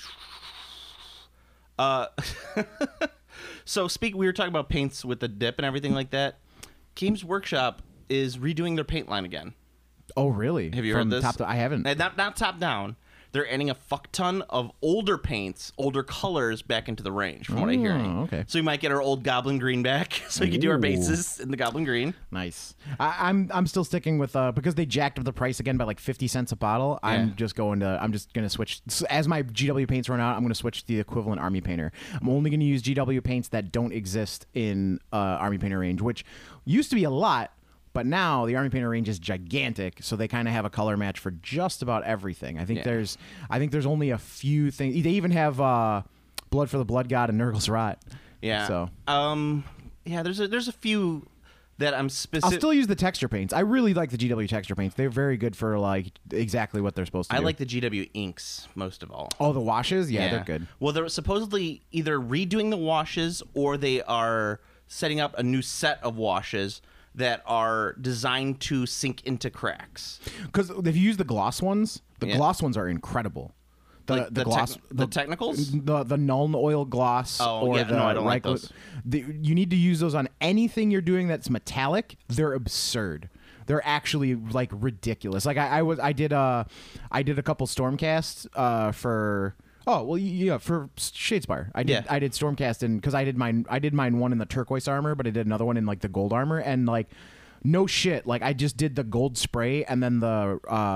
Uh, so speak. We were talking about paints with the dip and everything like that. Games Workshop is redoing their paint line again. oh really? Have you From heard this? Top to, I haven't. Uh, Not not top down. They're adding a fuck ton of older paints, older colors back into the range, from what I'm hearing. Oh, okay. So we might get our old Goblin Green back, so we can do our Ooh. bases in the Goblin Green. Nice. I, I'm I'm still sticking with uh because they jacked up the price again by like fifty cents a bottle. I'm Yeah. just going to I'm just gonna switch as my G W paints run out. I'm gonna switch to the equivalent Army Painter. I'm only gonna use G W paints that don't exist in uh, Army Painter range, which used to be a lot. But now the Army Painter range is gigantic, so they kind of have a color match for just about everything. I think Yeah. there's, I think there's only a few things. They even have uh, Blood for the Blood God and Nurgle's Rot. Yeah. So um, yeah. There's a there's a few that I'm I'll specific. still use the texture paints. I really like the G W texture paints. They're very good for like exactly what they're supposed to I do. like the G W inks most of all. Oh, the washes? Yeah, they're good. Well, they're supposedly either redoing the washes or they are setting up a new set of washes that are designed to sink into cracks. Because if you use the gloss ones, the Yeah. gloss ones are incredible. The, Like the, the tec- gloss, the technicals? the the Nuln oil gloss, Oh, or yeah, the no, I don't like Ryko- those. The, you need to use those on anything you're doing that's metallic. They're absurd. They're actually like ridiculous. Like I, I was, I did uh I did a couple Stormcasts uh, for. Oh well, yeah, for Shadespire, I did. Yeah. I did Stormcast, and because I did mine, I did mine one in the turquoise armor, but I did another one in like the gold armor, and like, no shit, like I just did the gold spray, and then the uh,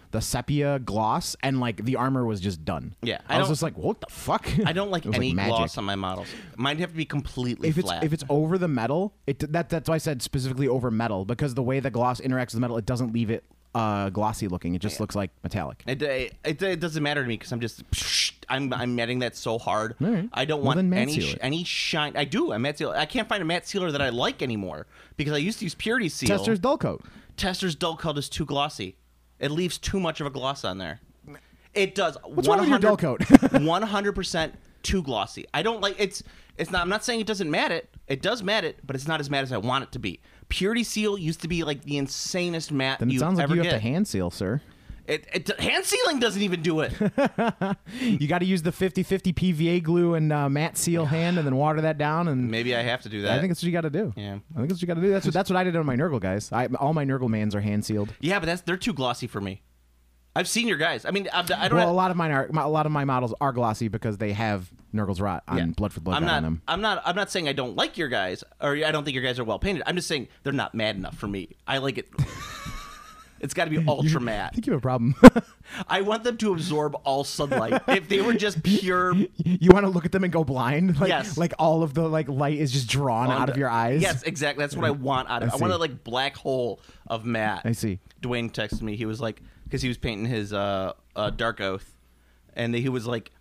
the sepia gloss, and like the armor was just done. Yeah, I, I was don't- just like, what the fuck? I don't like It was any magic. gloss on my models. Mine have to be completely If it's flat. if it's over the metal, it that that's why I said specifically over metal, because the way the gloss interacts with the metal, it doesn't leave it uh, glossy looking. It just looks like metallic. It, it, it, it doesn't matter to me because I'm just I'm I'm matting that so hard. All right. I don't Well, want then matte any seal sh- it. any shine. I do. I matte seal. I can't find a matte sealer that I like anymore because I used to use Purity Seal. Tester's dull coat. Tester's dull coat is too glossy. It leaves too much of a gloss on there. It does. What's wrong with your dull coat? One hundred percent too glossy. I don't like it's. It's not. I'm not saying it doesn't matte it. It does matte it, but it's not as matte as I want it to be. Purity Seal used to be like the insanest matte Then it you sounds like ever you have get. to hand seal, sir. It, it hand sealing doesn't even do it. You got to use the fifty fifty P V A glue and uh, matte seal hand, and then water that down. And Maybe I have to do that. I think that's what you got to do. Yeah. I think that's what you got to do. That's what that's what I did on my Nurgle guys. I, all my Nurgle mans are hand sealed. Yeah, but that's they're too glossy for me. I've seen your guys. I mean, I, I don't. Well, have, a lot of mine are my, a lot of my models are glossy because they have Nurgle's rot on yeah. Blood for Blood I'm rot not. on them. I'm not. I'm not saying I don't like your guys, or I don't think your guys are well painted. I'm just saying they're not mad enough for me. I like it. It's got to be ultra I matte. think you have a problem. I want them to absorb all sunlight. If they were just pure, You want to look at them and go blind? Like, Yes. Like all of the like light is just drawn out of your eyes. Yes, exactly. That's what I want out of I it. I want see. a like black hole of matte. I see. Dwayne texted me. He was like, because he was painting his uh, uh, Dark Oath, and he was like,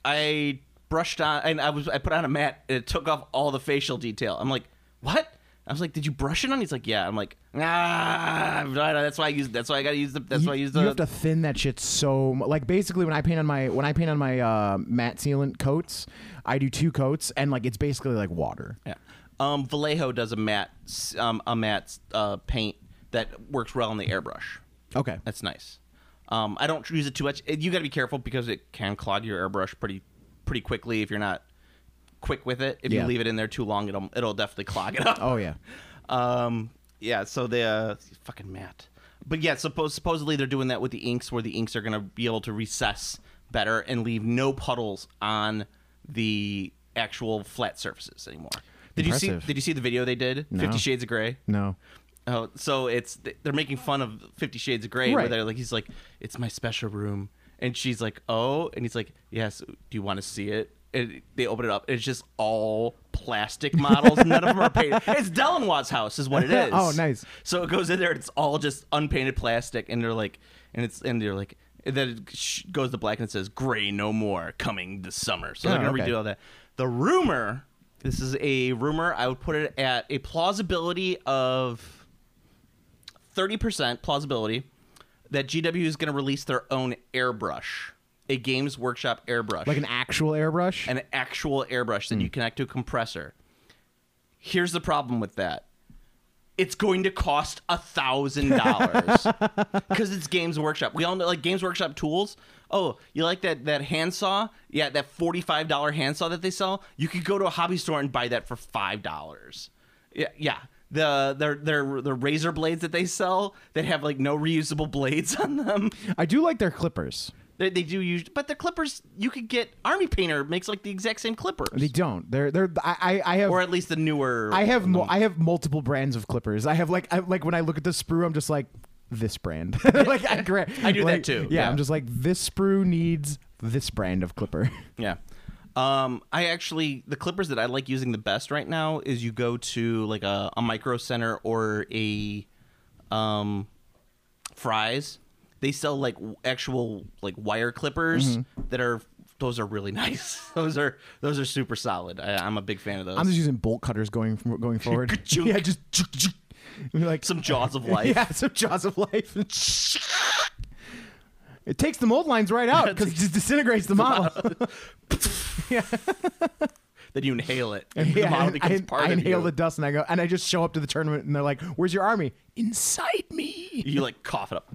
I brushed on, and I was I put on a matte, and it took off all the facial detail. I'm like, what? I was like, did you brush it on? He's like, yeah. I'm like, ah, that's why I use. That's why I got to use the. That's you, why I use you the. have to thin that shit so mu- like basically when I paint on my when I paint on my uh, matte sealant coats, I do two coats and like it's basically like water. Yeah. Um, Vallejo does a matte, s- um, a matte uh, paint that works well on the airbrush. Okay. That's nice. Um, I don't use it too much. It- You got to be careful because it can clog your airbrush pretty, pretty quickly if you're not quick with it. If Yeah. you leave it in there too long, it'll it'll definitely clog it up. Oh yeah. Um, yeah. So the uh, fucking matte. But yeah, suppose supposedly they're doing that with the inks, where the inks are gonna be able to recess better and leave no puddles on the actual flat surfaces anymore. Did you Impressive. see? Did you see the video they did? No. Fifty Shades of Grey. No. Oh, so it's they're making fun of Fifty Shades of Grey, where Right. they're like, he's like, it's my special room, and she's like, oh, and he's like, yes, do you want to see it? And they open it up, and it's just all plastic models. None of them are painted. It's Delanois house, is what it is. Oh, nice. So it goes in there, and it's all just unpainted plastic, and they're like, and it's and they're like, and then it sh- goes to black, and it says, "Gray no more, coming this summer." So they're Oh, gonna okay. redo all that. The rumor. This is a rumor. I would put it at a plausibility of thirty percent plausibility that G W is going to release their own airbrush, a Games Workshop airbrush, Like an actual airbrush. an actual airbrush that you connect to a compressor. Here's the problem with that. It's going to cost a thousand dollars because it's Games Workshop. We all know, like Games Workshop tools. Oh, you like that that handsaw? Yeah, that forty-five dollar handsaw that they sell. You could go to a hobby store and buy that for five dollars. Yeah, yeah. The their their the razor blades that they sell that have like no reusable blades on them. I do like their clippers. They, they do use, but the clippers you could get. Army Painter makes like the exact same clippers, They don't. They're they're. I I I have. or at least the newer. I have mo- I have multiple brands of clippers. I have like I, like when I look at the sprue, I'm just like this brand. like I, gra- I do that like, too, Yeah, yeah. I'm just like this sprue needs this brand of clipper. Yeah. Um, I actually the clippers that I like using the best right now is you go to like a, a Micro Center or a um, Fry's. They sell like w- actual like wire clippers Mm-hmm. that are those are really nice. those are those are super solid. I, I'm a big fan of those. I'm just using bolt cutters going from, going forward. Ka-chunk. yeah, just like Some Jaws of Life. Yeah, some jaws of life. It takes the mold lines right out because it just disintegrates the model. Then you inhale it. And the Yeah, model and becomes I, part I of inhale you. the dust and I go and I just show up to the tournament and they're like, "Where's your army?" Inside me. You like cough it up.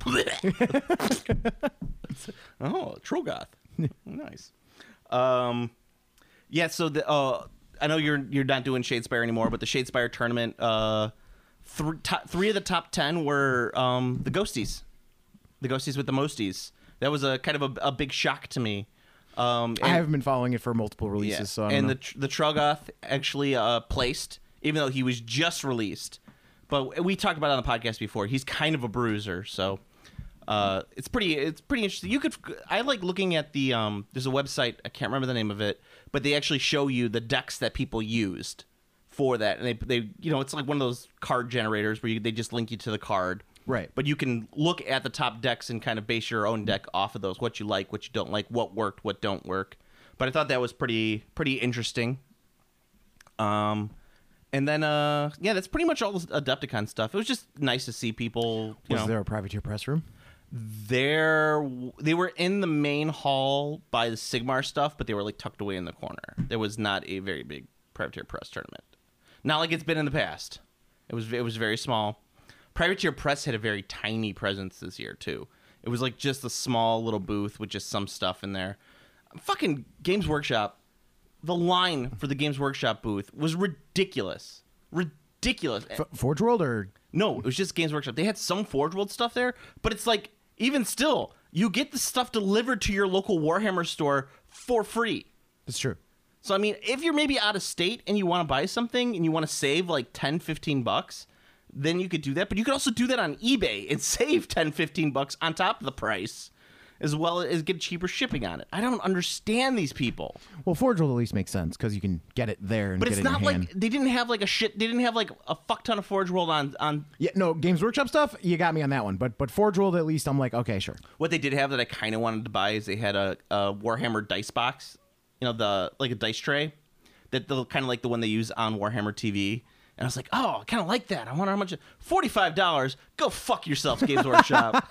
Oh, Trogoth. Nice. Um, yeah. So the uh, I know you're you're not doing Shadespire anymore, but the Shadespire tournament, uh, th- top, three of the top ten were um, the Ghosties, the Ghosties with the Mosties. That was a kind of a, a big shock to me. Um, I and- haven't been following it for multiple releases, yeah. so I don't and know. the tr- the Trogoth actually uh, placed, even though he was just released. But we talked about it on the podcast before. He's kind of a bruiser, so Uh, it's pretty. It's pretty interesting. You could. I like looking at the. Um, there's a website. I can't remember the name of it, but they actually show you the decks that people used for that, and they they you know it's like one of those card generators where you, they just link you to the card. Right. But you can look at the top decks and kind of base your own deck off of those. What you like, what you don't like, what worked, what don't work. But I thought that was pretty pretty interesting. Um. And then, uh, yeah, that's pretty much all the Adepticon stuff. It was just nice to see people. You Was know, there a privateer press room? There, they were in the main hall by the Sigmar stuff, but they were like tucked away in the corner. There was not a very big Privateer Press tournament, not like it's been in the past. It was it was very small. Privateer Press had a very tiny presence this year too. It was like just a small little booth with just some stuff in there. Fucking Games Workshop. The line for the Games Workshop booth was ridiculous. Ridiculous. F- Forge World or No, it was just Games Workshop. They had some Forge World stuff there, but it's like, even still, you get the stuff delivered to your local Warhammer store for free. It's true. So, I mean, if you're maybe out of state and you want to buy something and you want to save like ten, fifteen bucks, then you could do that. But you could also do that on eBay and save ten, fifteen bucks on top of the price, as well as get cheaper shipping on it. I don't understand these people. Well, Forge World at least makes sense because you can get it there and But get it's it in not your like hand. they didn't have like a shit. They didn't have like a fuck ton of Forge World on on. Yeah, no, Games Workshop stuff, you got me on that one. But but Forge World, at least I'm like, okay, sure. What they did have that I kind of wanted to buy is they had a, a Warhammer dice box, you know, the like a dice tray, that the kind of like the one they use on Warhammer T V. And I was like, oh, I kind of like that. I wonder how much. forty-five dollars. Go fuck yourself, Games Workshop.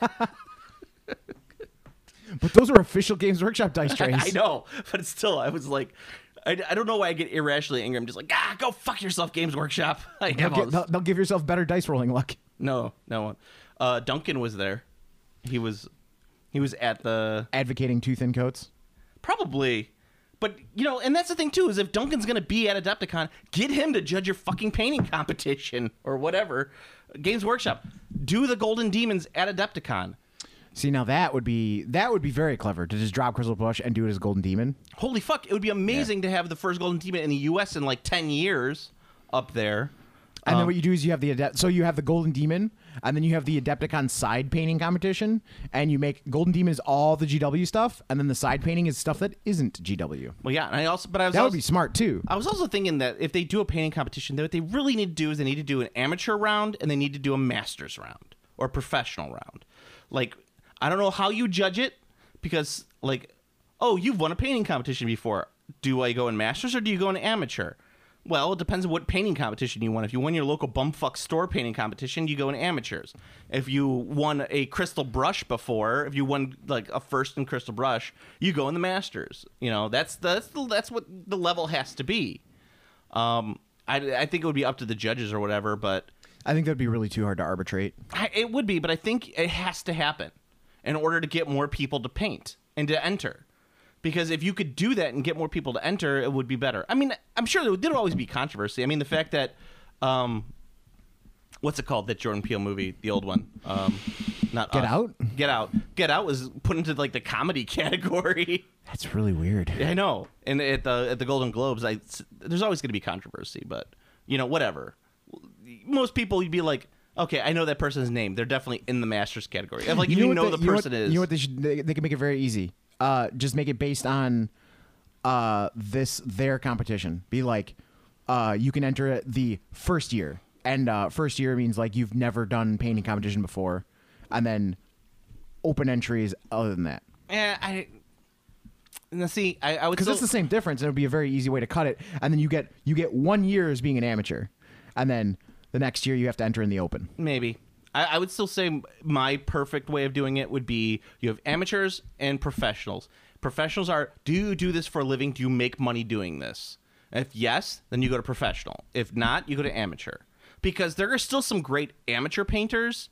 But those are official Games Workshop dice trays. I know, but still, I was like, I, I don't know why I get irrationally angry. I'm just like, ah, go fuck yourself, Games Workshop. I They'll, have all gi- this. they'll, they'll give yourself better dice rolling luck. No, no. Uh, Duncan was there. He was, he was at the Advocating two thin coats. probably, but you know, and that's the thing too is if Duncan's gonna be at Adepticon, get him to judge your fucking painting competition or whatever. Games Workshop, do the Golden Demons at Adepticon. See, now that would be that would be very clever to just drop Crystal Bush and do it as Golden Demon. Holy fuck! It would be amazing to have the first Golden Demon in the U S in like ten years up there. And then Um, what you do is you have the Adept, so you have the Golden Demon, and then you have the Adepticon side painting competition, and you make Golden Demon is all the G W stuff, and then the side painting is stuff that isn't G W. Well, yeah, and I also, but I was That also, would be smart too. I was also thinking that if they do a painting competition, what they really need to do is they need to do an amateur round and they need to do a masters round or professional round. Like, I don't know how you judge it because, like, oh, you've won a painting competition before. Do I go in masters or do you go in amateur? Well, it depends on what painting competition you won. If you won your local bumfuck store painting competition, you go in amateurs. If you won a crystal brush before, if you won like a first in crystal brush, you go in the masters. You know, that's that's the, that's what the level has to be. Um, I, I think it would be up to the judges or whatever, but I think that'd be really too hard to arbitrate. I, it would be. But I think it has to happen in order to get more people to paint and to enter. Because if you could do that and get more people to enter, it would be better. I mean, I'm sure there would always be controversy. I mean, the fact that, um, what's it called? That Jordan Peele movie, the old one, um, not Get Us. Out? Get Out, Get Out was put into like the comedy category. That's really weird. I know. And at the at the Golden Globes, I there's always going to be controversy, but you know, whatever. Most people, you'd be like, okay, I know that person's name. They're definitely in the Masters category. If like if you, what know they- the you know person what, is, You know what they should? They, they can make it very easy. Uh, just make it based on uh, this their competition. Be like, uh, you can enter it the first year, and uh, first year means like you've never done painting competition before, and then open entries other than that. eh, I. Now, see, I, I would Because still, it's the same difference, and it would be a very easy way to cut it. And then you get you get one year as being an amateur, and then the next year you have to enter in the open. maybe. I, I would still say my perfect way of doing it would be you have amateurs and professionals. Professionals are, do you do this for a living? Do you make money doing this? If yes, then you go to professional. If not, you go to amateur. Because there are still some great amateur painters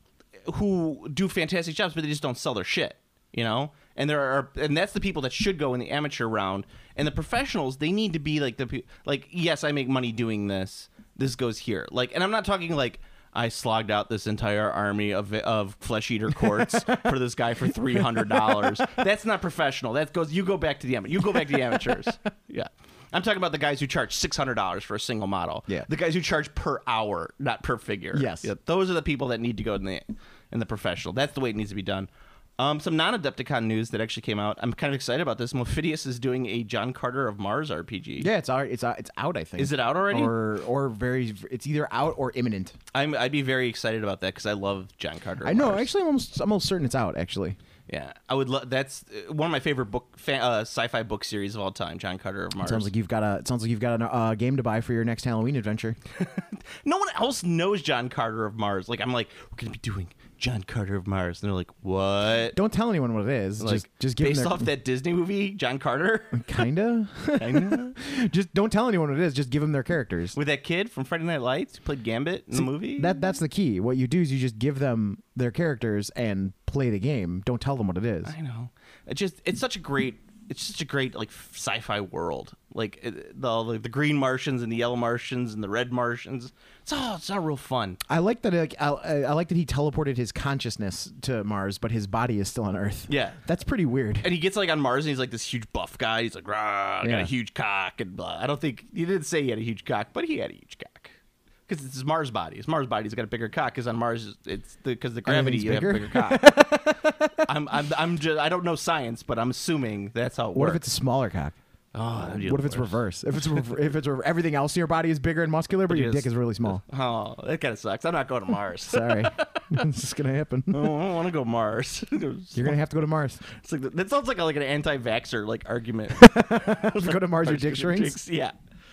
who do fantastic jobs, but they just don't sell their shit, you know? And there are, and that's the people that should go in the amateur round. And the professionals, they need to be like the, pe- like, yes, I make money doing this. This goes here. Like, and I'm not talking like, I slogged out this entire army of of flesh eater courts for this guy for three hundred dollars. That's not professional. That goes. You go back to the amateur. You go back to the amateurs. Yeah, I'm talking about the guys who charge six hundred dollars for a single model. Yeah. the guys who charge per hour, not per figure. Yes. Yeah, those are the people that need to go in the and the professional. That's the way it needs to be done. Um, some non-Adepticon news that actually came out. I'm kind of excited about this. Mophidius is doing a John Carter of Mars R P G. Yeah, it's out. It's out. It's out. I think. Is it out already? Or or very? It's either out or imminent. I'm, I'd be very excited about that because I love John Carter. Of I know. Mars. Actually, I'm almost I'm almost certain it's out. Actually. Yeah, I would love. That's uh, one of my favorite book, fa- uh, sci-fi book series of all time. John Carter of Mars. Sounds like you've got a. It sounds like you've got a uh, game to buy for your next Halloween adventure. No one else knows John Carter of Mars. Like I'm like, we're gonna be doing John Carter of Mars, and they're like, what? Don't tell anyone what it is. Like, just just give based them their, off that Disney movie, John Carter. Kinda. Kinda. Just don't tell anyone what it is. Just give them their characters. With that kid from Friday Night Lights who played Gambit in See, the movie. That that's the key. What you do is you just give them their characters and play the game. Don't tell them what it is. I know. It just it's such a great it's such a great like sci-fi world. Like it, the, all the the green Martians and the yellow Martians and the red Martians. It's all it's all real fun. I like that. Like, I, I like that he teleported his consciousness to Mars, but his body is still on Earth. Yeah. That's pretty weird. And he gets like on Mars and he's like this huge buff guy. He's like, rah, I got Yeah. a huge cock and blah. I don't think he didn't say he had a huge cock, but he had a huge cock. Because it's his Mars body. His Mars body's got a bigger cock. Because on Mars, it's because the, the gravity you Everything's have a bigger cock. I'm, I'm, I'm just, I don't know science, but I'm assuming that's how it What works. if it's a smaller cock? Oh, that'd be What if it's worse. reverse? If it's re- if it's re- everything else in your body is bigger and muscular, but your Yes. dick is really small. Oh, that kind of sucks. I'm not going to Mars. Sorry, it's just gonna happen. I don't, want to go Mars. You're gonna have to go to Mars. It's like that sounds like a, like an anti-vaxxer like argument. Go to Mars, your dick shrinks. Yeah,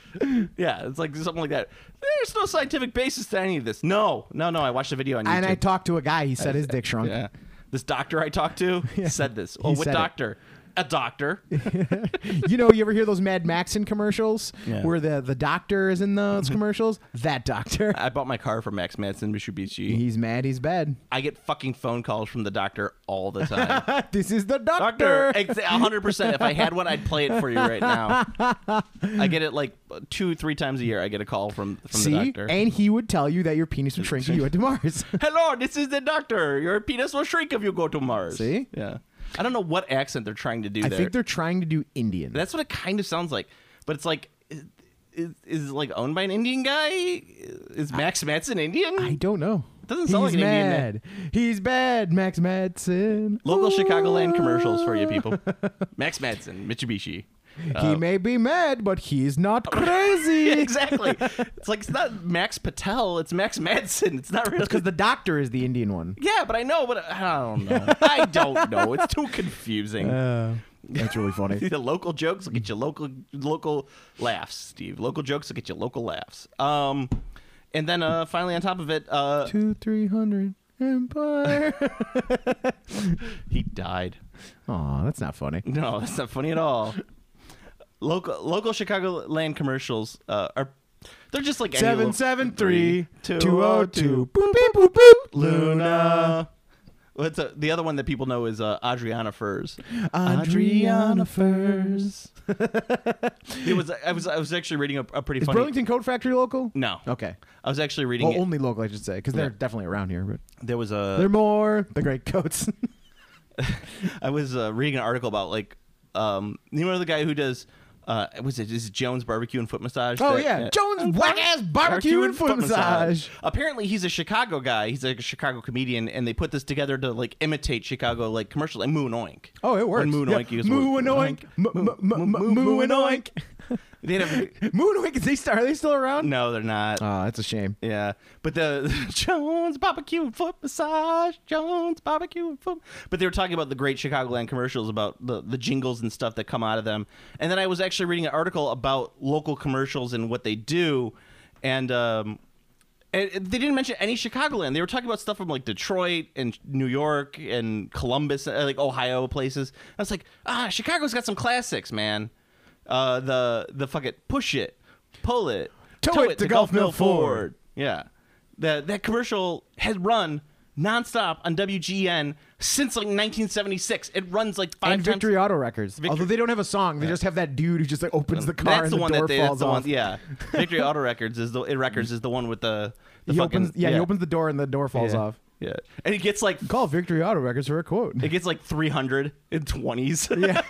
yeah. It's like something like that. There's no scientific basis to any of this. No, no, no. I watched a video on YouTube. And I talked to a guy. He said his dick shrunk. Yeah, this doctor I talked to said this. Oh, He what said it. doctor? A doctor. You know, you ever hear those Mad Maxon commercials Yeah. where the, the doctor is in those commercials? That doctor. I bought my car from Max Madsen Mitsubishi. He's mad. He's bad. I get fucking phone calls from the doctor all the time. This is the Doctor, doctor. ex- one hundred percent. If I had one, I'd play it for you right now. I get it like two, three times a year. I get a call from, from See, the doctor. and he would tell you that your penis would shrink if you went to Mars. Hello, this is the doctor. Your penis will shrink if you go to Mars. See? Yeah. I don't know what accent they're trying to do I there. think they're trying to do Indian. That's what it kind of sounds like. But it's like, is, is, is it like owned by an Indian guy? Is Max Madsen Indian? I don't know. Doesn't sound He's like an Indian name. mad. He's bad. Max Madsen. Local Ooh. Chicagoland commercials for you people. Max Madsen, Mitsubishi. He may be mad, but he's not crazy. Yeah, exactly. It's like, it's not Max Patel. It's Max Madsen. It's not really. Because the doctor is the Indian one. Yeah, but I know, but I don't know. I don't know. It's too confusing. Uh, that's really funny. The local jokes will get you local local laughs, Steve. Local jokes will get you local laughs. Um, and then uh, finally on top of it, uh, Two, three hundred Empire. he died. Aw, that's not funny. No, that's not funny at all. Local local Chicagoland commercials uh, are they're just like any Seven little- seven three two two oh oh two. two. Boop boop boop boop. Luna. What's a, the other one that people know is uh, Adriana Furs. Adriana Furs. It was I was I was actually reading a, a pretty Is funny. Burlington Coat Factory local? No, Okay. I was actually reading. Well, it. only local, I should say, because they're Yeah. definitely around here. But There was a. they're more the great coats. I was uh, reading an article about like um you know the guy who does uh was it is it Jones Barbecue and Foot Massage? Oh That- yeah, yeah. Jones whack ass barbecue and foot massage. Apparently he's a Chicago guy. He's like a Chicago comedian, and they put this together to like imitate Chicago like commercial like Moo and Oink. Oh, it works. When Moo and Yeah. Oink goes, Moo and Oink. Moo moo- moo- moo- moo and Oink. They have Moo and Oink. Is they still, are they still around? no, they're not. Oh, that's a shame. Yeah, but the Jones Barbecue and Foot Massage, Jones Barbecue and Foot. But they were talking about the great Chicagoland commercials, about the, the jingles and stuff that come out of them. And then I was actually reading an article about local commercials and what they do, and um, and they didn't mention any Chicagoland. They were talking about stuff from like Detroit and New York and Columbus, uh, like Ohio places. I was like, ah, Chicago's got some classics, man. Uh, the the fuck it, push it, pull it, Tow it to Gulf Mill Ford. Yeah, that that commercial has run nonstop on W G N since like nineteen seventy-six. It runs like five And times. Victory Auto Records. Victory- Although they don't have a song, they just have that dude who just like opens the car That's and the, the, one door that they. falls That's the off. one. Yeah, Victory Auto Records is the it records is the one with the. the he fucking, opens, yeah, he opens the door and the door falls yeah, off. Yeah, and it gets like Call Victory Auto Records for a quote. it gets like three hundred in twenties. Yeah.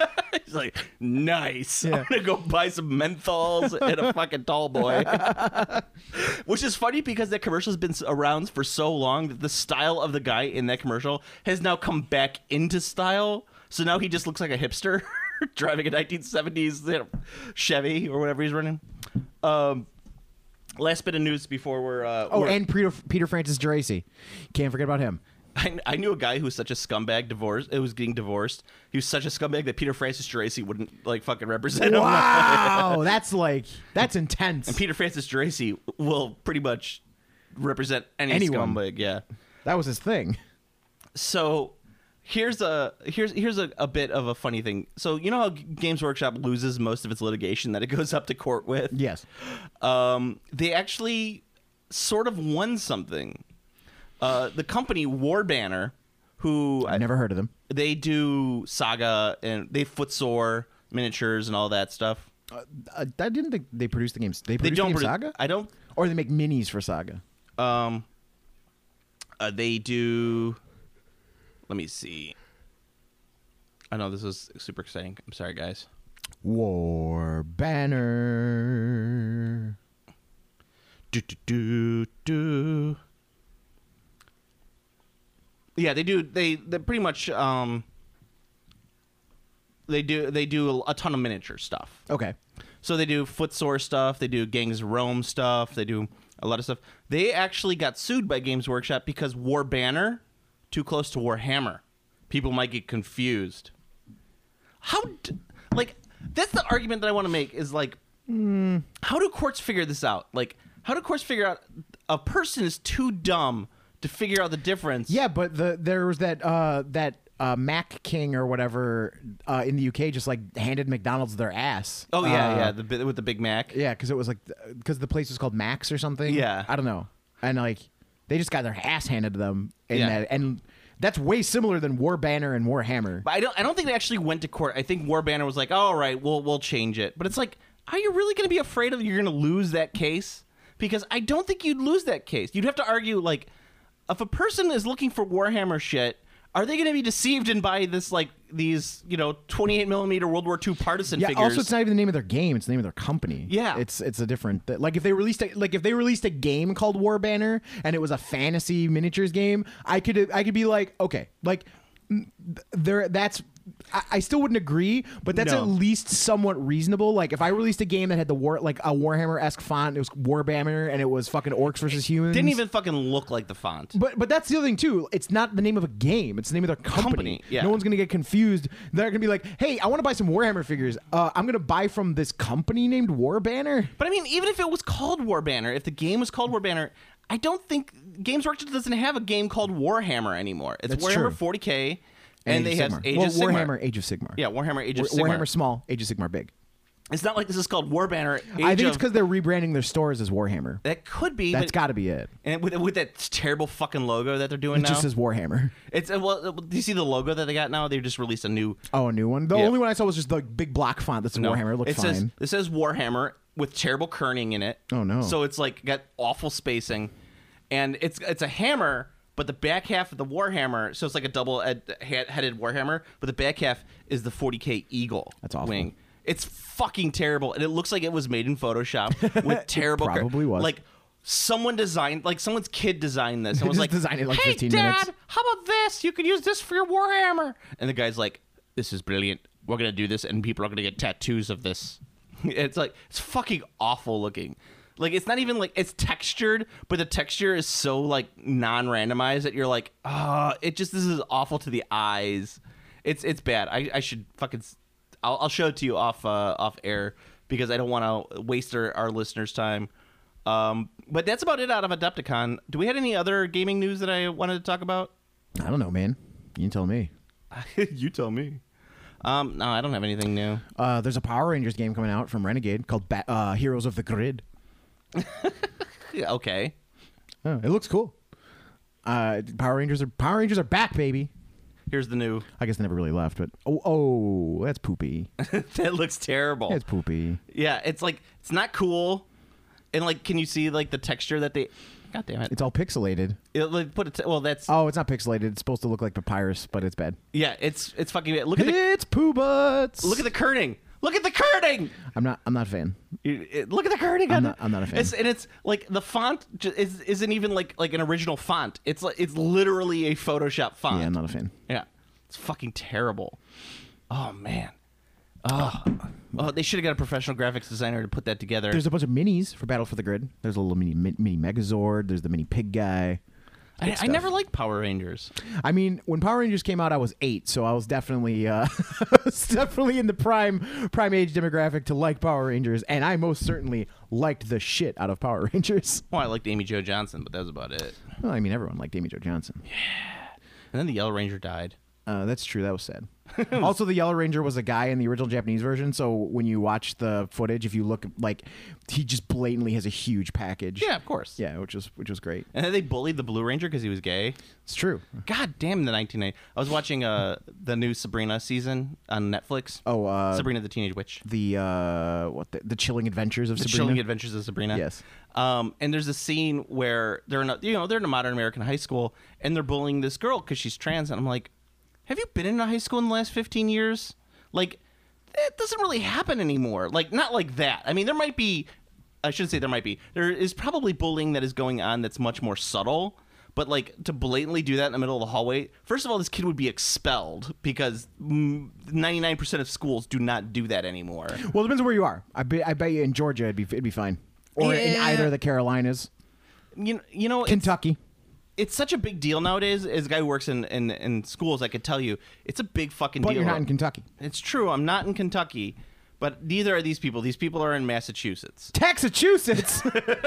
He's like, nice. Yeah. I'm gonna go buy some menthols and a fucking tall boy. Which is funny because that commercial has been around for so long that the style of the guy in that commercial has now come back into style. So now he just looks like a hipster driving a nineteen seventies you know, Chevy or whatever he's running. Um, last bit of news before we're. Uh, Oh, we're, and Peter, Peter Francis Geraci. Can't forget about him. I, I knew a guy who was such a scumbag divorced. It was getting divorced. He was such a scumbag that Peter Francis Geraci wouldn't like fucking represent him. Wow, that's like that's intense. And Peter Francis Geraci will pretty much represent any Anyone. scumbag. Yeah. That was his thing. So here's a here's here's a, a bit of a funny thing. So you know how Games Workshop loses most of its litigation that it goes up to court with? Yes. Um, they actually sort of won something. Uh, the company War Banner, who I've never heard of them. they do Saga and they Footsore miniatures and all that stuff. Uh, I didn't think they produced the games. They They produced don't. the game produ- Saga, I don't. or they make minis for Saga. Um, uh, they do. Let me see. I know this is super exciting. I'm sorry, guys. War Banner. Do do do do. Yeah, they do. They they pretty much. Um, they do. They do a ton of miniature stuff. Okay. So they do Footsore stuff. They do Gangs of Rome stuff. They do a lot of stuff. They actually got sued by Games Workshop because War Banner too close to Warhammer. People might get confused. How, d- like, that's the argument that I want to make is like, mm. how do courts figure this out? Like, how do courts figure out a person is too dumb to figure out the difference? Yeah, but the there was that uh, that uh, Mac King or whatever uh, in the U K just like handed McDonald's their ass. Oh yeah, Uh, yeah, the bi- with the Big Mac. yeah, because it was like because the place was called Max or something. Yeah. I don't know, and like they just got their ass handed to them. In Yeah. that, and that's way similar than War Banner and Warhammer. But I don't. I don't think they actually went to court. I think War Banner was like, oh, "All right, we'll we'll change it." But it's like, are you really going to be afraid of you're going to lose that case? Because I don't think you'd lose that case. You'd have to argue like, if a person is looking for Warhammer shit, are they going to be deceived and buy this like these you know twenty-eight millimeter World War Two partisan Yeah. figures? Also, it's not even the name of their game; it's the name of their company. Yeah. It's it's a different. Like if they released a, like if they released a game called War Banner and it was a fantasy miniatures game, I could I could be like, okay, like mm, there that's. I, I still wouldn't agree, but that's No. at least somewhat reasonable. Like if I released a game that had the war like a Warhammer-esque font, it was War Banner, and it was fucking orcs versus humans. Didn't even fucking look like the font. But but that's the other thing too. It's not the name of a game. It's the name of their company. Company, yeah. No one's gonna get confused. They're gonna be like, "Hey, I want to buy some Warhammer figures. Uh, I'm gonna buy from this company named War Banner." But I mean, even if it was called War Banner, if the game was called War Banner, I don't think Games Workshop doesn't have a game called Warhammer anymore. It's That's Warhammer true. forty K, and, they Age have of Sigmar. Age well, of Sigmar. Warhammer, Age of Sigmar. Yeah, Warhammer Age of War- Sigmar. Warhammer small, Age of Sigmar big. It's not like this is called War Banner. Age I think it's of- because they're rebranding their stores as Warhammer. that could be. That's but, got to be it. and with, with that terrible fucking logo that they're doing It now. just says Warhammer. It's uh, well. uh, Do you see the logo that they got now? They just released a new. Oh, a new one. The Yeah. only one I saw was just the big block font that's No, Warhammer. It looked it fine. says it says Warhammer with terrible kerning in it. Oh, no. So it's like got awful spacing, and it's it's a hammer, but the back half of the Warhammer, so it's like a double ed- headed Warhammer, but the back half is the forty K Eagle. That's awful. Wing. It's fucking terrible, and it looks like it was made in Photoshop with terrible. ker- probably was. Like someone designed, like someone's kid designed this, and was Just like, designed it in, like, "Hey, fifteen Dad, minutes." how about this? You could use this for your Warhammer." And the guy's like, "This is brilliant. We're gonna do this, and people are gonna get tattoos of this." It's like it's fucking awful looking. Like it's not even like it's textured, but the texture is so like non-randomized that you're like, ah, it just this is awful to the eyes. It's it's bad. I, I should fucking. s- I'll, I'll show it to you off uh, off air because I don't want to waste our, our listeners' time. Um, but that's about it out of Adepticon. Do we have any other gaming news that I wanted to talk about? I don't know, man. You tell me. You tell me. Um, no, I don't have anything new. Uh, there's a Power Rangers game coming out from Renegade called ba- uh, Heroes of the Grid. Yeah, okay. Oh, it looks cool. Uh, Power Rangers are Power Rangers are back, baby. Here's the new. I guess they never really left, but oh, oh, that's poopy. That looks terrible. It's poopy. Yeah, it's like it's not cool. And like, can you see like the texture that they? God damn it! It's all pixelated. It, like, put it. T- well, that's Oh, it's not pixelated. It's supposed to look like papyrus, but it's bad. yeah. It's it's fucking. Look at the It's poo butts. look at the kerning. Look at the kerning. I'm not. I'm not a fan. You- it- Look at the kerning. I'm on not- it. I'm not a fan. It's, and it's like the font ju- is, isn't even like like an original font. It's like it's literally a Photoshop font. Yeah, I'm not a fan. Yeah, it's fucking terrible. Oh man. Oh, oh they should have got a professional graphics designer to put that together. There's a bunch of minis for Battle for the Grid. There's a little mini mini Megazord. There's the mini pig guy. I, Good I stuff. never liked Power Rangers. I mean, when Power Rangers came out, I was eight, so I was definitely, uh, was definitely in the prime prime age demographic to like Power Rangers, and I most certainly liked the shit out of Power Rangers. Well, I liked Amy Jo Johnson, but that was about it. Well, I mean, everyone liked Amy Jo Johnson. And then the Yellow Ranger died. Uh, that's true. That was sad. Also, the Yellow Ranger was a guy in the original Japanese version, so when you watch the footage, if you look, like, he just blatantly has a huge package. Yeah, of course. Yeah, which was which was great. And then they bullied the Blue Ranger because he was gay. It's true. God damn the nineteen ninety. I was watching uh the new Sabrina season on Netflix. Oh, uh, Sabrina the Teenage Witch. the uh, what the, the Chilling Adventures of The Sabrina. Chilling Adventures of Sabrina. Yes. Um, and there's a scene where they're in a, you know they're in a modern American high school and they're bullying this girl because she's trans, and I'm like, have you been in a high school in the last fifteen years? Like, that doesn't really happen anymore. Like, not like that. I mean, there might be, I shouldn't say there might be, there is probably bullying that is going on that's much more subtle. But, like, to blatantly do that in the middle of the hallway, first of all, this kid would be expelled because ninety-nine percent of schools do not do that anymore. Well, it depends on where you are. I bet, I bet you in Georgia it'd be it'd be fine, or in Yeah. either of the Carolinas, You know, you know it's, Kentucky. it's such a big deal nowadays. As a guy who works in, in, in schools, I could tell you, it's a big fucking But deal. you're not in Kentucky. It's true. I'm not in Kentucky, but neither are these people. These people are in Massachusetts. Massachusetts.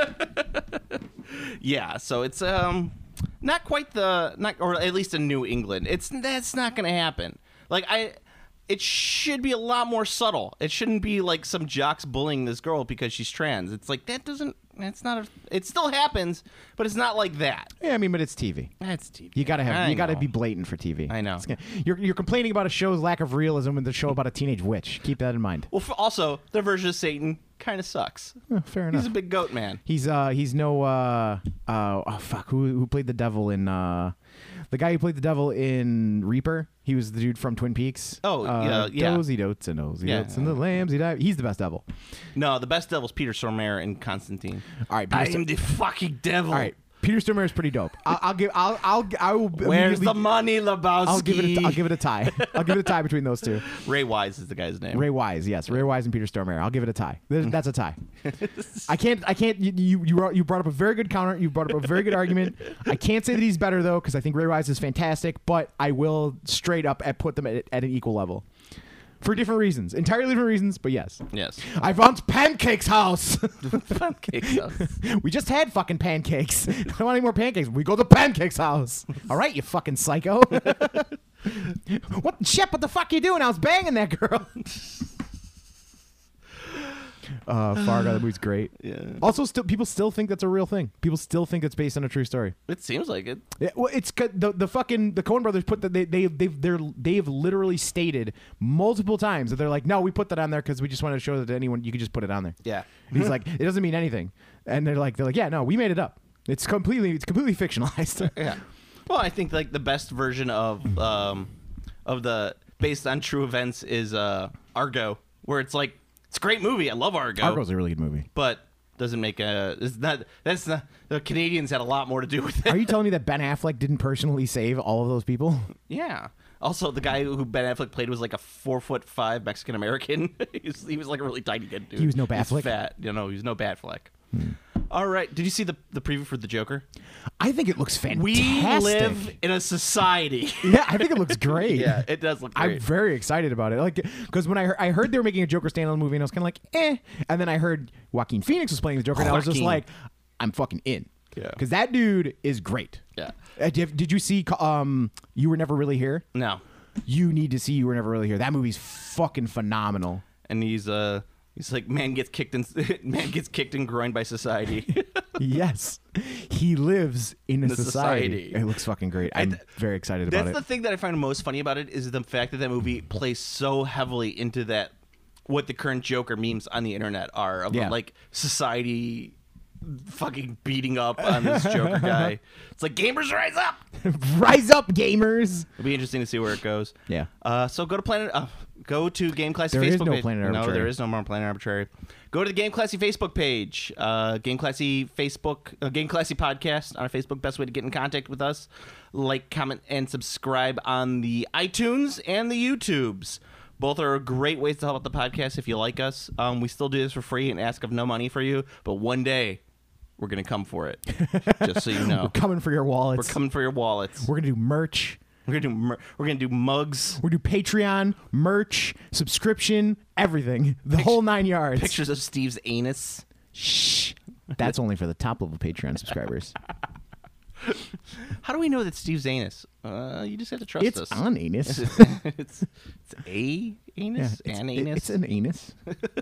Yeah, so it's um not quite the not or at least in New England. It's that's not going to happen. Like I it should be a lot more subtle. It shouldn't be like some jocks bullying this girl because she's trans. It's like that doesn't it's not a it still happens, but it's not like that. Yeah, I mean, but it's T V. That's T V. You gotta have I you gotta know. be blatant for T V. I know. It's gonna- you're you're complaining about a show's lack of realism with the show about a teenage witch. Keep that in mind. Well, for, also, their version of Satan kind of sucks. Oh, fair enough. He's a big goat man. He's uh he's no uh uh oh fuck who who played the devil in uh the guy who played the devil in Reaper. He was the dude from Twin Peaks. Oh, uh, yeah, yeah. Dozy dotes and Ozy Yeah. dotes and the lambs. He died. He's the best devil. No, the best devil's Peter Stormare in Constantine. All right, I Peter am the fucking devil. All right, Peter Stormare is pretty dope. I'll, I'll give. I'll. I'll. I will. Where's immediately- the money, Lebowski? I'll give it. A, I'll give it a tie. I'll give it a tie between those two. Ray Wise is the guy's name. Ray Wise, yes, Ray Wise and Peter Stormare. I'll give it a tie. There's- That's a tie. I can't. I can't. You, you. You brought- you brought up a very good counter. You brought up a very good argument. I can't say that he's better though, because I think Ray Wise is fantastic. But I will straight up at put them at, at an equal level. For different reasons, entirely different reasons, but yes. Yes. I found Pancake's house. Pancakes. We just had fucking pancakes. I don't want any more pancakes. We go to Pancake's house. All right, you fucking psycho. What shit? What the fuck you doing? I was banging that girl. Uh, Fargo, that movie's great. Yeah. Also, still people still think that's a real thing. People still think it's based on a true story. It seems like it. Yeah, well, it's 'cause the the fucking the Coen brothers put that they they they've they're they've literally stated multiple times that they're like, no, we put that on there because we just wanted to show that to anyone you could just put it on there. Yeah. And he's like, it doesn't mean anything, and they're like, they're like, yeah, no, we made it up. It's completely it's completely fictionalized. Yeah. Well, I think like the best version of um of the based on true events is uh Argo, where it's like it's a great movie. I love Argo. Argo's a really good movie. but doesn't make a. It's not. That's not. The Canadians had a lot more to do with it. Are you telling me that Ben Affleck didn't personally save all of those people? Yeah. Also, the guy who Ben Affleck played was like a four foot five Mexican American. he, was, he was like a really tiny good dude. He was no He's Batfleck? Fat. You know, he was no Batfleck. All right. Did you see the the preview for the Joker? I think it looks fantastic. We live in a society. Yeah, I think it looks great. Yeah, it does look I'm great. very excited about it. Like, because when I heard, I heard they were making a Joker standalone movie, and I was kind of like, eh. And then I heard Joaquin Phoenix was playing the Joker, and I was just Joaquin. like, I'm fucking in. Yeah. Because that dude is great. Yeah. Uh, did, did you see um, You Were Never Really Here? No. You need to see You Were Never Really Here. That movie's fucking phenomenal. And he's uh he's like man gets kicked in man gets kicked in groin by society. Yes. He lives in a The society. society. It looks fucking great. I'm And very excited about That's it. the thing that I find most funny about it is the fact that that movie plays so heavily into that what the current Joker memes on the internet are of Yeah. like society fucking beating up on this Joker guy. It's like, gamers rise up. Rise up, gamers. It'll be interesting to see where it goes. Yeah. Uh, so go to Planet. Uh, go to Game Classy There Facebook is no page. Planet No, Arbitrary. there is no more Planet Arbitrary. Go to the Game Classy Facebook page. Uh, Game Classy Facebook, uh, Game Classy podcast on our Facebook. Best way to get in contact with us. Like, comment, and subscribe on the iTunes and the YouTubes. Both are great ways to help out the podcast if you like us. Um, we still do this for free and ask of no money for you, but one day we're gonna come for it. Just so you know, We're coming for your wallets. we're coming for your wallets. We're gonna do merch. We're gonna do mer- we're gonna do mugs, We're gonna do Patreon, merch, subscription, everything. The whole nine yards. pictures of Steve's anus. Shh. That's only for the top level Patreon subscribers. How do we know that Steve's anus? Uh, you just have to trust It's us. on anus. it's, it's it's a anus, it's, an it- anus. it's an anus.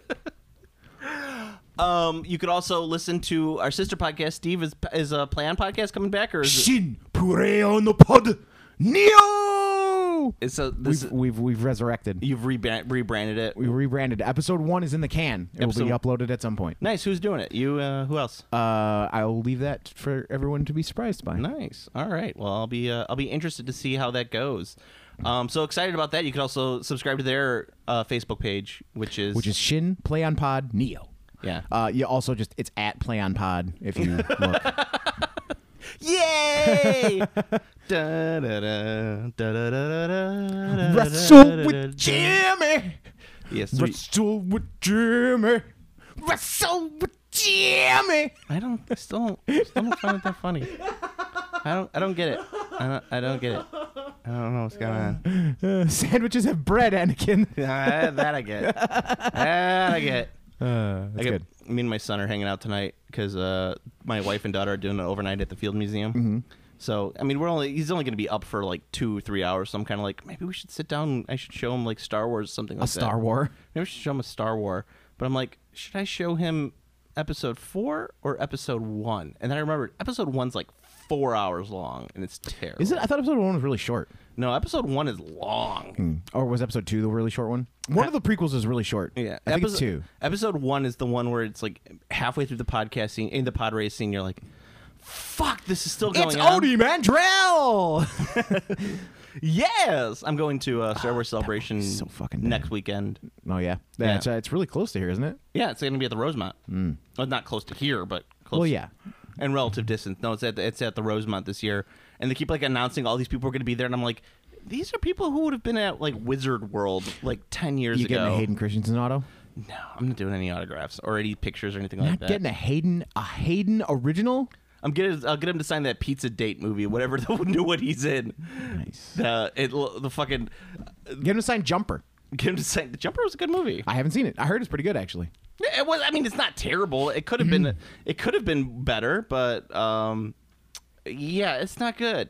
Um, you could also listen to our sister podcast. Steve, is is a Play On podcast coming back, or is it? Shin puree on the pod. Neo. It's a this. We've, we've we've resurrected. You've rebrand, rebranded it. We rebranded. Episode one is in the can. It will be Episode- uploaded at some point. Nice. Who's doing it? You? Uh, who else? Uh, I will leave that for everyone to be surprised by. Nice. All right. Well, I'll be uh, I'll be interested to see how that goes. Um, so excited about that. You can also subscribe to their uh, Facebook page, which is Which is Shin Play on Pod Neo. yeah. Uh, you also just it's at Play on Pod if you look. Yay! Da, da, da, da, da, da, da, Wrestle with Jimmy. Yes. we- Wrestle with Jimmy. Wrestle with Jimmy. I don't I still don't still don't find it that funny. I don't I don't get it. I don't I don't get it. I don't know what's going on. Uh, sandwiches have bread, Anakin. Uh, that I get. That I get. Uh, that's I get good. me and my son are hanging out tonight because uh, my wife and daughter are doing an overnight at the Field Museum. Mm-hmm. So I mean, we're only he's only going to be up for like two or three hours. So I'm kind of like, maybe we should sit down. I should show him like Star Wars or something like A that. Star War. Maybe we should show him a Star War. But I'm like, should I show him episode four or episode one? And then I remembered episode one's like four hours long, and it's terrible. Is it? I thought episode one was really short. No, episode one is long. Or was episode two the really short one? One of the prequels is really short. Yeah, I think episode, it's two. Episode one is the one where it's like halfway through the podcast scene, in the pod race scene, you're like, "Fuck, this is still going It's on." Odie Mandrell. Yes, I'm going to uh, Star Wars Celebration so fucking next weekend. Oh yeah, Yeah. yeah. It's, uh, it's really close to here, isn't it? Yeah, it's going to be at the Rosemont. Mm. Well, not close to here, but close. Well, yeah. And relative distance. No, it's at the, it's at the Rosemont this year, and they keep like announcing all these people are going to be there, and I'm like, these are people who would have been at like Wizard World like ten years You ago. getting a Hayden Christensen auto? No, I'm not doing any autographs or any pictures or anything Not like that. getting a Hayden a Hayden original? I'm getting. I'll get him to sign that Pizza Date movie, whatever the new one he's in. Nice. The it the fucking Get him to sign Jumper. get him to sign. The Jumper was a good movie. I haven't seen it. I heard it's pretty good actually. It was. I mean, it's not terrible. It could have been. It could have been better, but um, yeah, it's not good.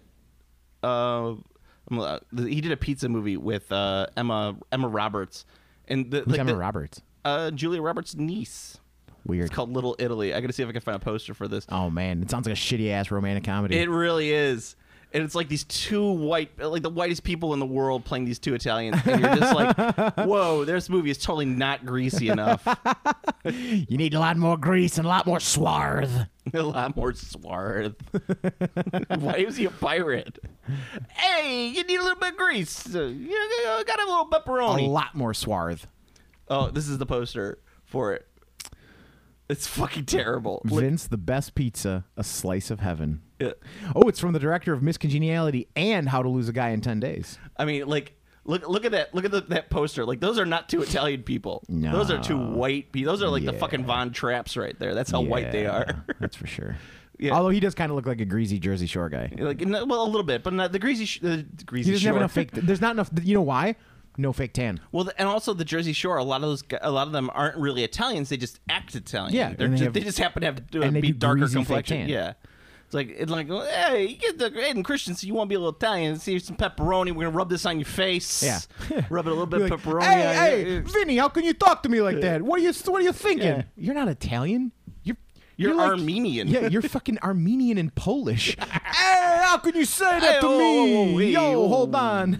Uh, uh, he did a pizza movie with uh, Emma Emma Roberts, and the, Who's like Emma the- Roberts? Uh, Julia Roberts' niece. Weird. It's called Little Italy. I got to see if I can find a poster for this. Oh man, it sounds like a shitty ass romantic comedy. It really is. And it's like these two white, like the whitest people in the world playing these two Italians. And you're just like, whoa, this movie is totally not greasy enough. You need a lot more grease and a lot more swarth. A lot more swarth. Why is he a pirate? Hey, you need a little bit of grease. Uh, You gotta have a little A pepperoni. lot more swarth. Oh, this is the poster for it. It's fucking terrible. Look- Vince, the best pizza, a slice of heaven. Yeah. Oh, it's from the director of Miss Congeniality and How to Lose a Guy in ten days. I mean, like, look, look at that. Look at the, that poster. Like, those are not two Italian people. No. Those are two white people. Those are like the Yeah. fucking Von Trapps right there. That's how white they Yeah, are. That's for sure. Yeah. Although he does kind of look like a greasy Jersey Shore guy. like, no, well, a little bit, but not the greasy, sh- the greasy He doesn't shore. have enough fake. There's not enough. You know why? No fake tan. Well, the- and also the Jersey Shore. A lot of those, gu- a lot of them aren't really Italians. They just act Italian. Yeah, They're and they just, have- they just happen to have to and they be do darker greasy fake complexion. tan. Yeah. It's like it's like, hey, you get the Aiden Christensen. You want to be a little Italian? See some pepperoni. We're gonna rub this on your face. Yeah. Rub it a little bit You're of like, pepperoni. Hey, on hey, your- Vinny, how can you talk to me like that? What are you? What are you thinking? Yeah. You're not Italian. You're You're like- Armenian. Yeah, you're fucking Armenian and Polish. Hey, how can you say that Hey, to oh, me? oh, hey, Yo, oh. hold on.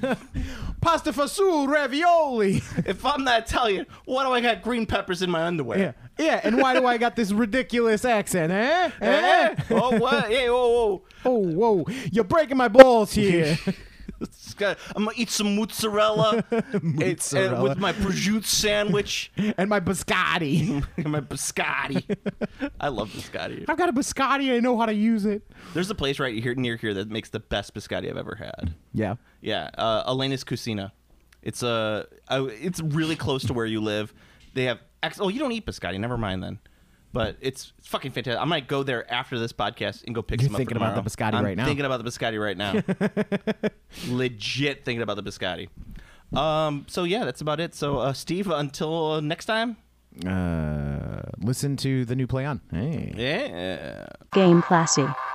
Pasta fasul ravioli. If I'm not Italian, why do I got green peppers in my underwear? Yeah. Yeah, and why do I got this ridiculous accent, eh? Eh? Oh, what? Hey, whoa, whoa. Oh, whoa. You're breaking my balls here. It's got- I'm gonna eat some mozzarella, It's, uh, Mozzarella. with my prosciutto sandwich And my biscotti. and my biscotti. I love biscotti. I've got a biscotti. I know how to use it. There's a place right here near here that makes the best biscotti I've ever had. Yeah. Yeah, uh, Elena's Cucina. It's uh, uh, it's really close to where you live. They have ex- oh, you don't eat biscotti. Never mind then. But it's, it's fucking fantastic. I might go there after this podcast and go pick You're some up thinking for about the tomorrow. biscotti I'm right now. thinking about the biscotti right now. Legit thinking about the biscotti. Um. So yeah, that's about it. So uh, Steve, until uh, next time. Uh, listen to the new play on. Hey. Yeah. Game classy.